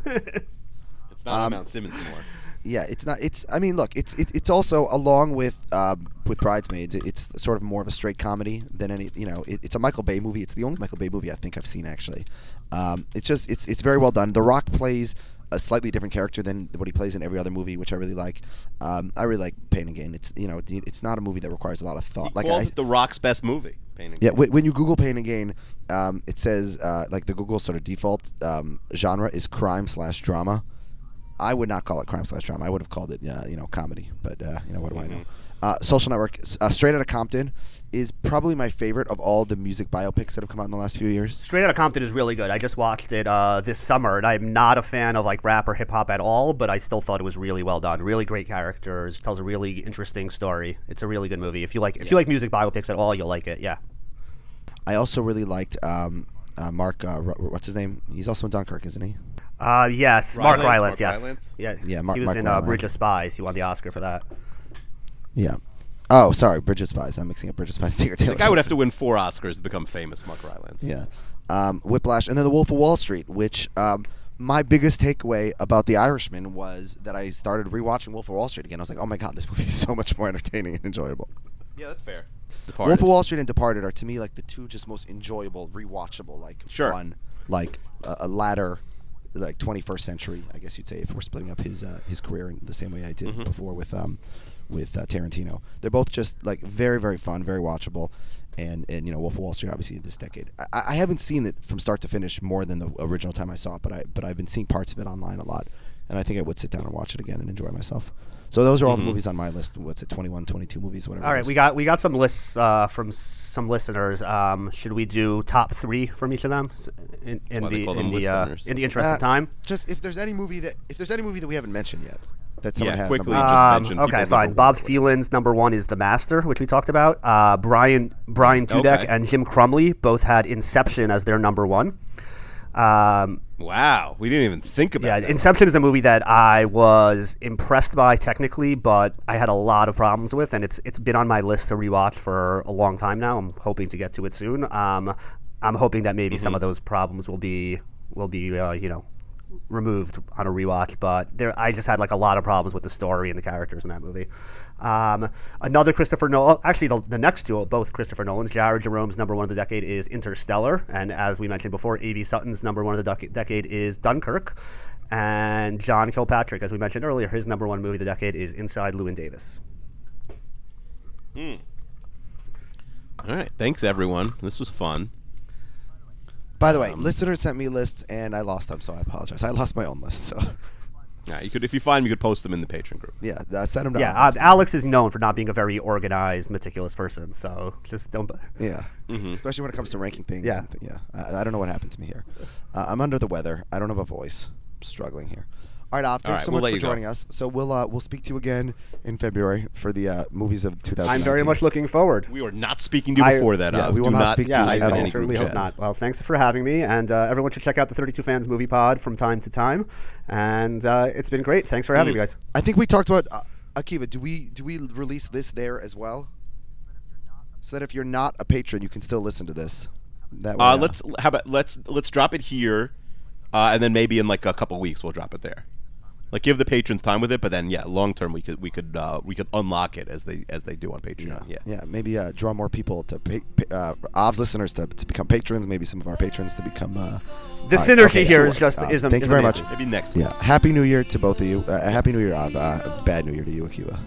It's not Um, on Mount Simmons anymore. Yeah, it's not. It's. I mean, look, it's. It, it's also along with um, with Bridesmaids. it- It's sort of more of a straight comedy than any. You know, it, it's a Michael Bay movie. It's the only Michael Bay movie I think I've seen actually. Um, it's just. It's. It's very well done. The Rock plays a slightly different character than what he plays in every other movie, which I really like. Um, I really like Pain and Gain. It's. You know, it, it's not a movie that requires a lot of He thought. Like called I. it The Rock's best movie. Pain and Yeah, Gain. when, when you Google Pain and Gain, um, it says uh, like the Google sort of default um, genre is crime slash drama. I would not call it crime slash drama. I would have called it, uh, you know, comedy. But uh, you know, what do I know? Uh, Social Network, uh, Straight Outta Compton, is probably my favorite of all the music biopics that have come out in the last few years. Straight Outta Compton is really good. I just watched it uh, this summer, and I'm not a fan of like rap or hip hop at all, but I still thought it was really well done. Really great characters, tells a really interesting story. It's a really good movie. If you like, if you like music biopics at all, you'll like it. Yeah. I also really liked um, uh, Mark. Uh, Ro- what's his name? He's also in Dunkirk, isn't he? Uh, yes, Mark Rylance, Rylance. Mark Yes. Rylance? Yeah. Yeah, Mark- He was Mark in uh, Rylance. Bridge of Spies. He won the Oscar for that. Yeah. Oh, sorry, Bridge of Spies. I'm mixing up Bridge of Spies. Taylor The guy would have to win four Oscars to become famous, Mark Rylance. Yeah. Um, Whiplash, and then The Wolf of Wall Street, which um, my biggest takeaway about The Irishman was that I started rewatching Wolf of Wall Street again. I was like, oh my god, this movie is so much more entertaining and enjoyable. Yeah, that's fair. Wolf of Wall Street and Departed are to me like the two just most enjoyable, rewatchable, like Sure. fun, like a, a latter, like twenty-first century, I guess you'd say, if we're splitting up his uh, his career in the same way I did Mhm. before with um with uh, Tarantino. They're both just like very very fun, very watchable. And, and you know, Wolf of Wall Street obviously this decade. I, I haven't seen it from start to finish more than the original time I saw it, but I but I've been seeing parts of it online a lot, and I think I would sit down and watch it again and enjoy myself. So those are all Mhm. the movies on my list. What's it, twenty-one, twenty-two movies, whatever. All it right, is. we got we got some lists uh, from s- some listeners. Um, should we do top three from each of them S- in, in why they the call in them the uh, listeners. in the interest Uh, of time? Just if there's any movie that if there's any movie that we haven't mentioned yet that someone Yeah, has. quickly, number one. just Um, mention okay, people's fine. number Bob one. Phelan's number one is The Master, which we talked about. Uh, Brian Brian Dudek Okay. and Jim Crumley both had Inception as their number one. Um, Wow, we didn't even think about yeah, that. Inception is a movie that I was impressed by technically, but I had a lot of problems with, and it's it's been on my list to rewatch for a long time now. I'm hoping to get to it soon. Um, I'm hoping that maybe some Mhm. of those problems will be will be uh, you know removed on a rewatch, but there I just had like a lot of problems with the story and the characters in that movie. Um, another Christopher Nolan, actually the, the next two, both Christopher Nolan's, Jared Jerome's number one of the decade is Interstellar, and as we mentioned before, A B Sutton's number one of the dec- decade is Dunkirk, and John Kilpatrick, as we mentioned earlier, his number one movie of the decade is Inside Llewyn Davis. Hmm. All right, thanks everyone. This was fun. By the way, Um, listeners sent me lists and I lost them, so I apologize. I lost my own list, so Yeah, you could if you find them, you could post them in the Patreon group. yeah, I sent them to Yeah, uh, Alex. Alex is known for not being a very organized, meticulous person, so just don't. Yeah, Mhm. especially when it comes to ranking things. Yeah. and th- yeah. I, I don't know what happened to me here. Uh, I'm under the weather. I don't have a voice. I'm struggling here. All right, Av, thanks right, so we'll much let for you go. joining us. So we'll uh, we'll speak to you again in February for the uh, movies of two thousand nineteen. I'm very much looking forward. We were not speaking to you I- before that. Yeah, uh, we will Do not speak to Yeah, you I, at type in all. I any certainly group hope chat. not. Well, thanks for having me, and uh, everyone should check out the thirty-two Fans Movie Pod from time to time. And uh, it's been great. Thanks for having Mm. me, guys. I think we talked about uh, Akiva. Do we do we release this there as well? So that if you're not a patron, you can still listen to this. That way, Uh, uh, let's how about let's let's drop it here, uh, and then maybe in like a couple weeks we'll drop it there. Like give the patrons time with it, but then yeah, long term we could we could uh, we could unlock it as they as they do on Patreon. Yeah, yeah. Maybe uh, draw more people to pay, pay, uh, Ov's listeners to, to become patrons. Maybe some of our patrons to become. Uh, the uh, synergy okay, here sure. is just uh, is Thank is you very amazing. much. Maybe next week. Yeah. Happy New Year to both of you. Uh, happy New Year, Av. Uh, bad New Year to you, Akiva.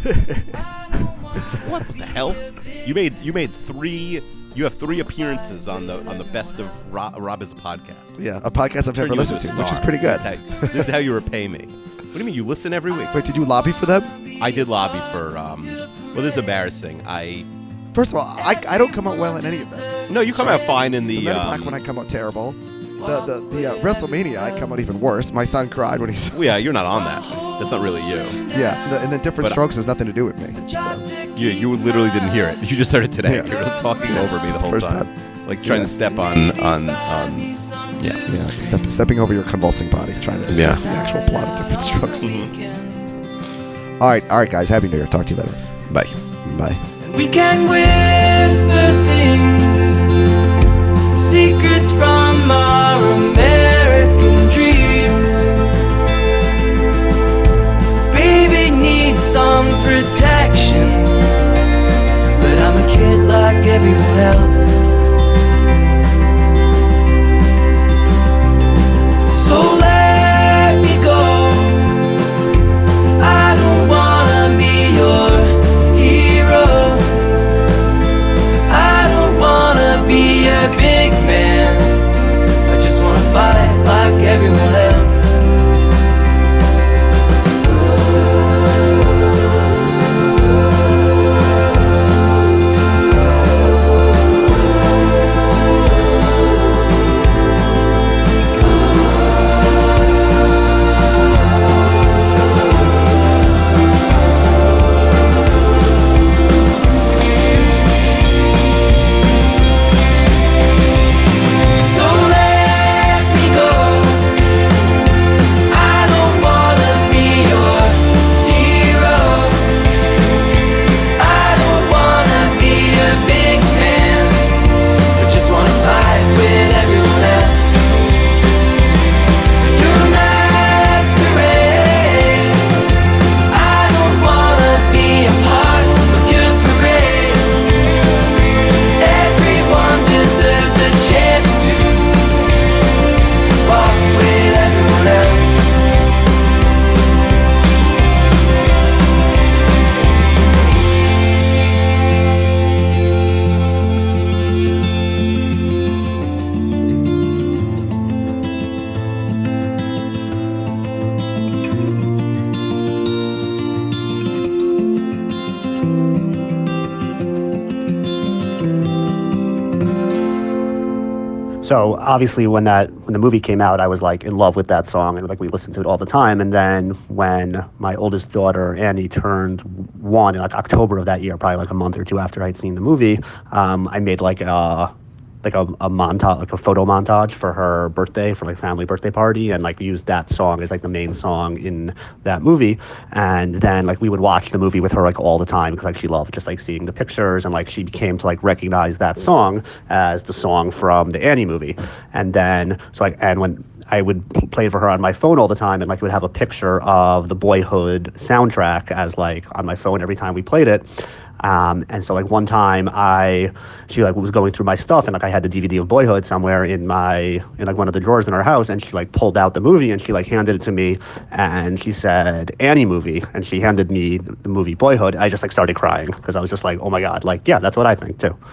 What the hell? You made you made three. You have three appearances on the on the best of Rob, Rob is a podcast. Yeah, a podcast I've Turn never you listened into to, a which is star. pretty good. This is, how, this is how you repay me. What do you mean? You listen every week? Wait, did you lobby for them? I did lobby for. Um, well, this is embarrassing. I First of all, I, I don't come out well in any of them. no, you come out fine in The the. Men in um, Black when I come out terrible. The the the uh, WrestleMania I come out even worse. My son cried when he saw. well, yeah, you're not on that. That's not really you. Yeah, the, and then different But- strokes has nothing to do with me. So. You you literally didn't hear it. You just heard it today. Yeah. You were talking Yeah. over me the whole First time, time. like trying Yeah. to step on on on. Yeah. Yeah, step, stepping over your convulsing body, trying to discuss Yeah. the actual plot of different strokes. Mhm. All right, all right, guys. Happy New Year. Talk to you later. Bye. Bye. We can whisper things, secrets from our American dreams. Baby needs some protection, but I'm a kid like everyone else. So let me go. I don't wanna be your hero. I don't wanna be a big man. I just wanna fight like everyone else. So let me go. I don't wanna be your hero. I don't wanna be a big man. I just wanna fight with everyone else. You're a masquerade. I don't wanna be a part of your parade. Everyone deserves a chance to walk with everyone else. So obviously, when that when the movie came out, I was like in love with that song, and like we listened to it all the time. And then when my oldest daughter Annie turned one in like October of that year, probably like a month or two after I'd seen the movie, um, I made like a like a, a montage, like a photo montage for her birthday, for like family birthday party, and like used that song as like the main song in that movie. And then like we would watch the movie with her like all the time because like she loved just like seeing the pictures, and like she became to like recognize that song as the song from the Annie movie. And then so like and when I would p- play it for her on my phone all the time, and like would have a picture of the Boyhood soundtrack as like on my phone every time we played it. Um, and so like one time I, she like was going through my stuff, and like I had the D V D of Boyhood somewhere in my, in like one of the drawers in our house, and she like pulled out the movie and she like handed it to me, and she said Annie movie, and she handed me the movie Boyhood. I just like started crying because I was just like, oh my God, like, yeah, that's what I think too.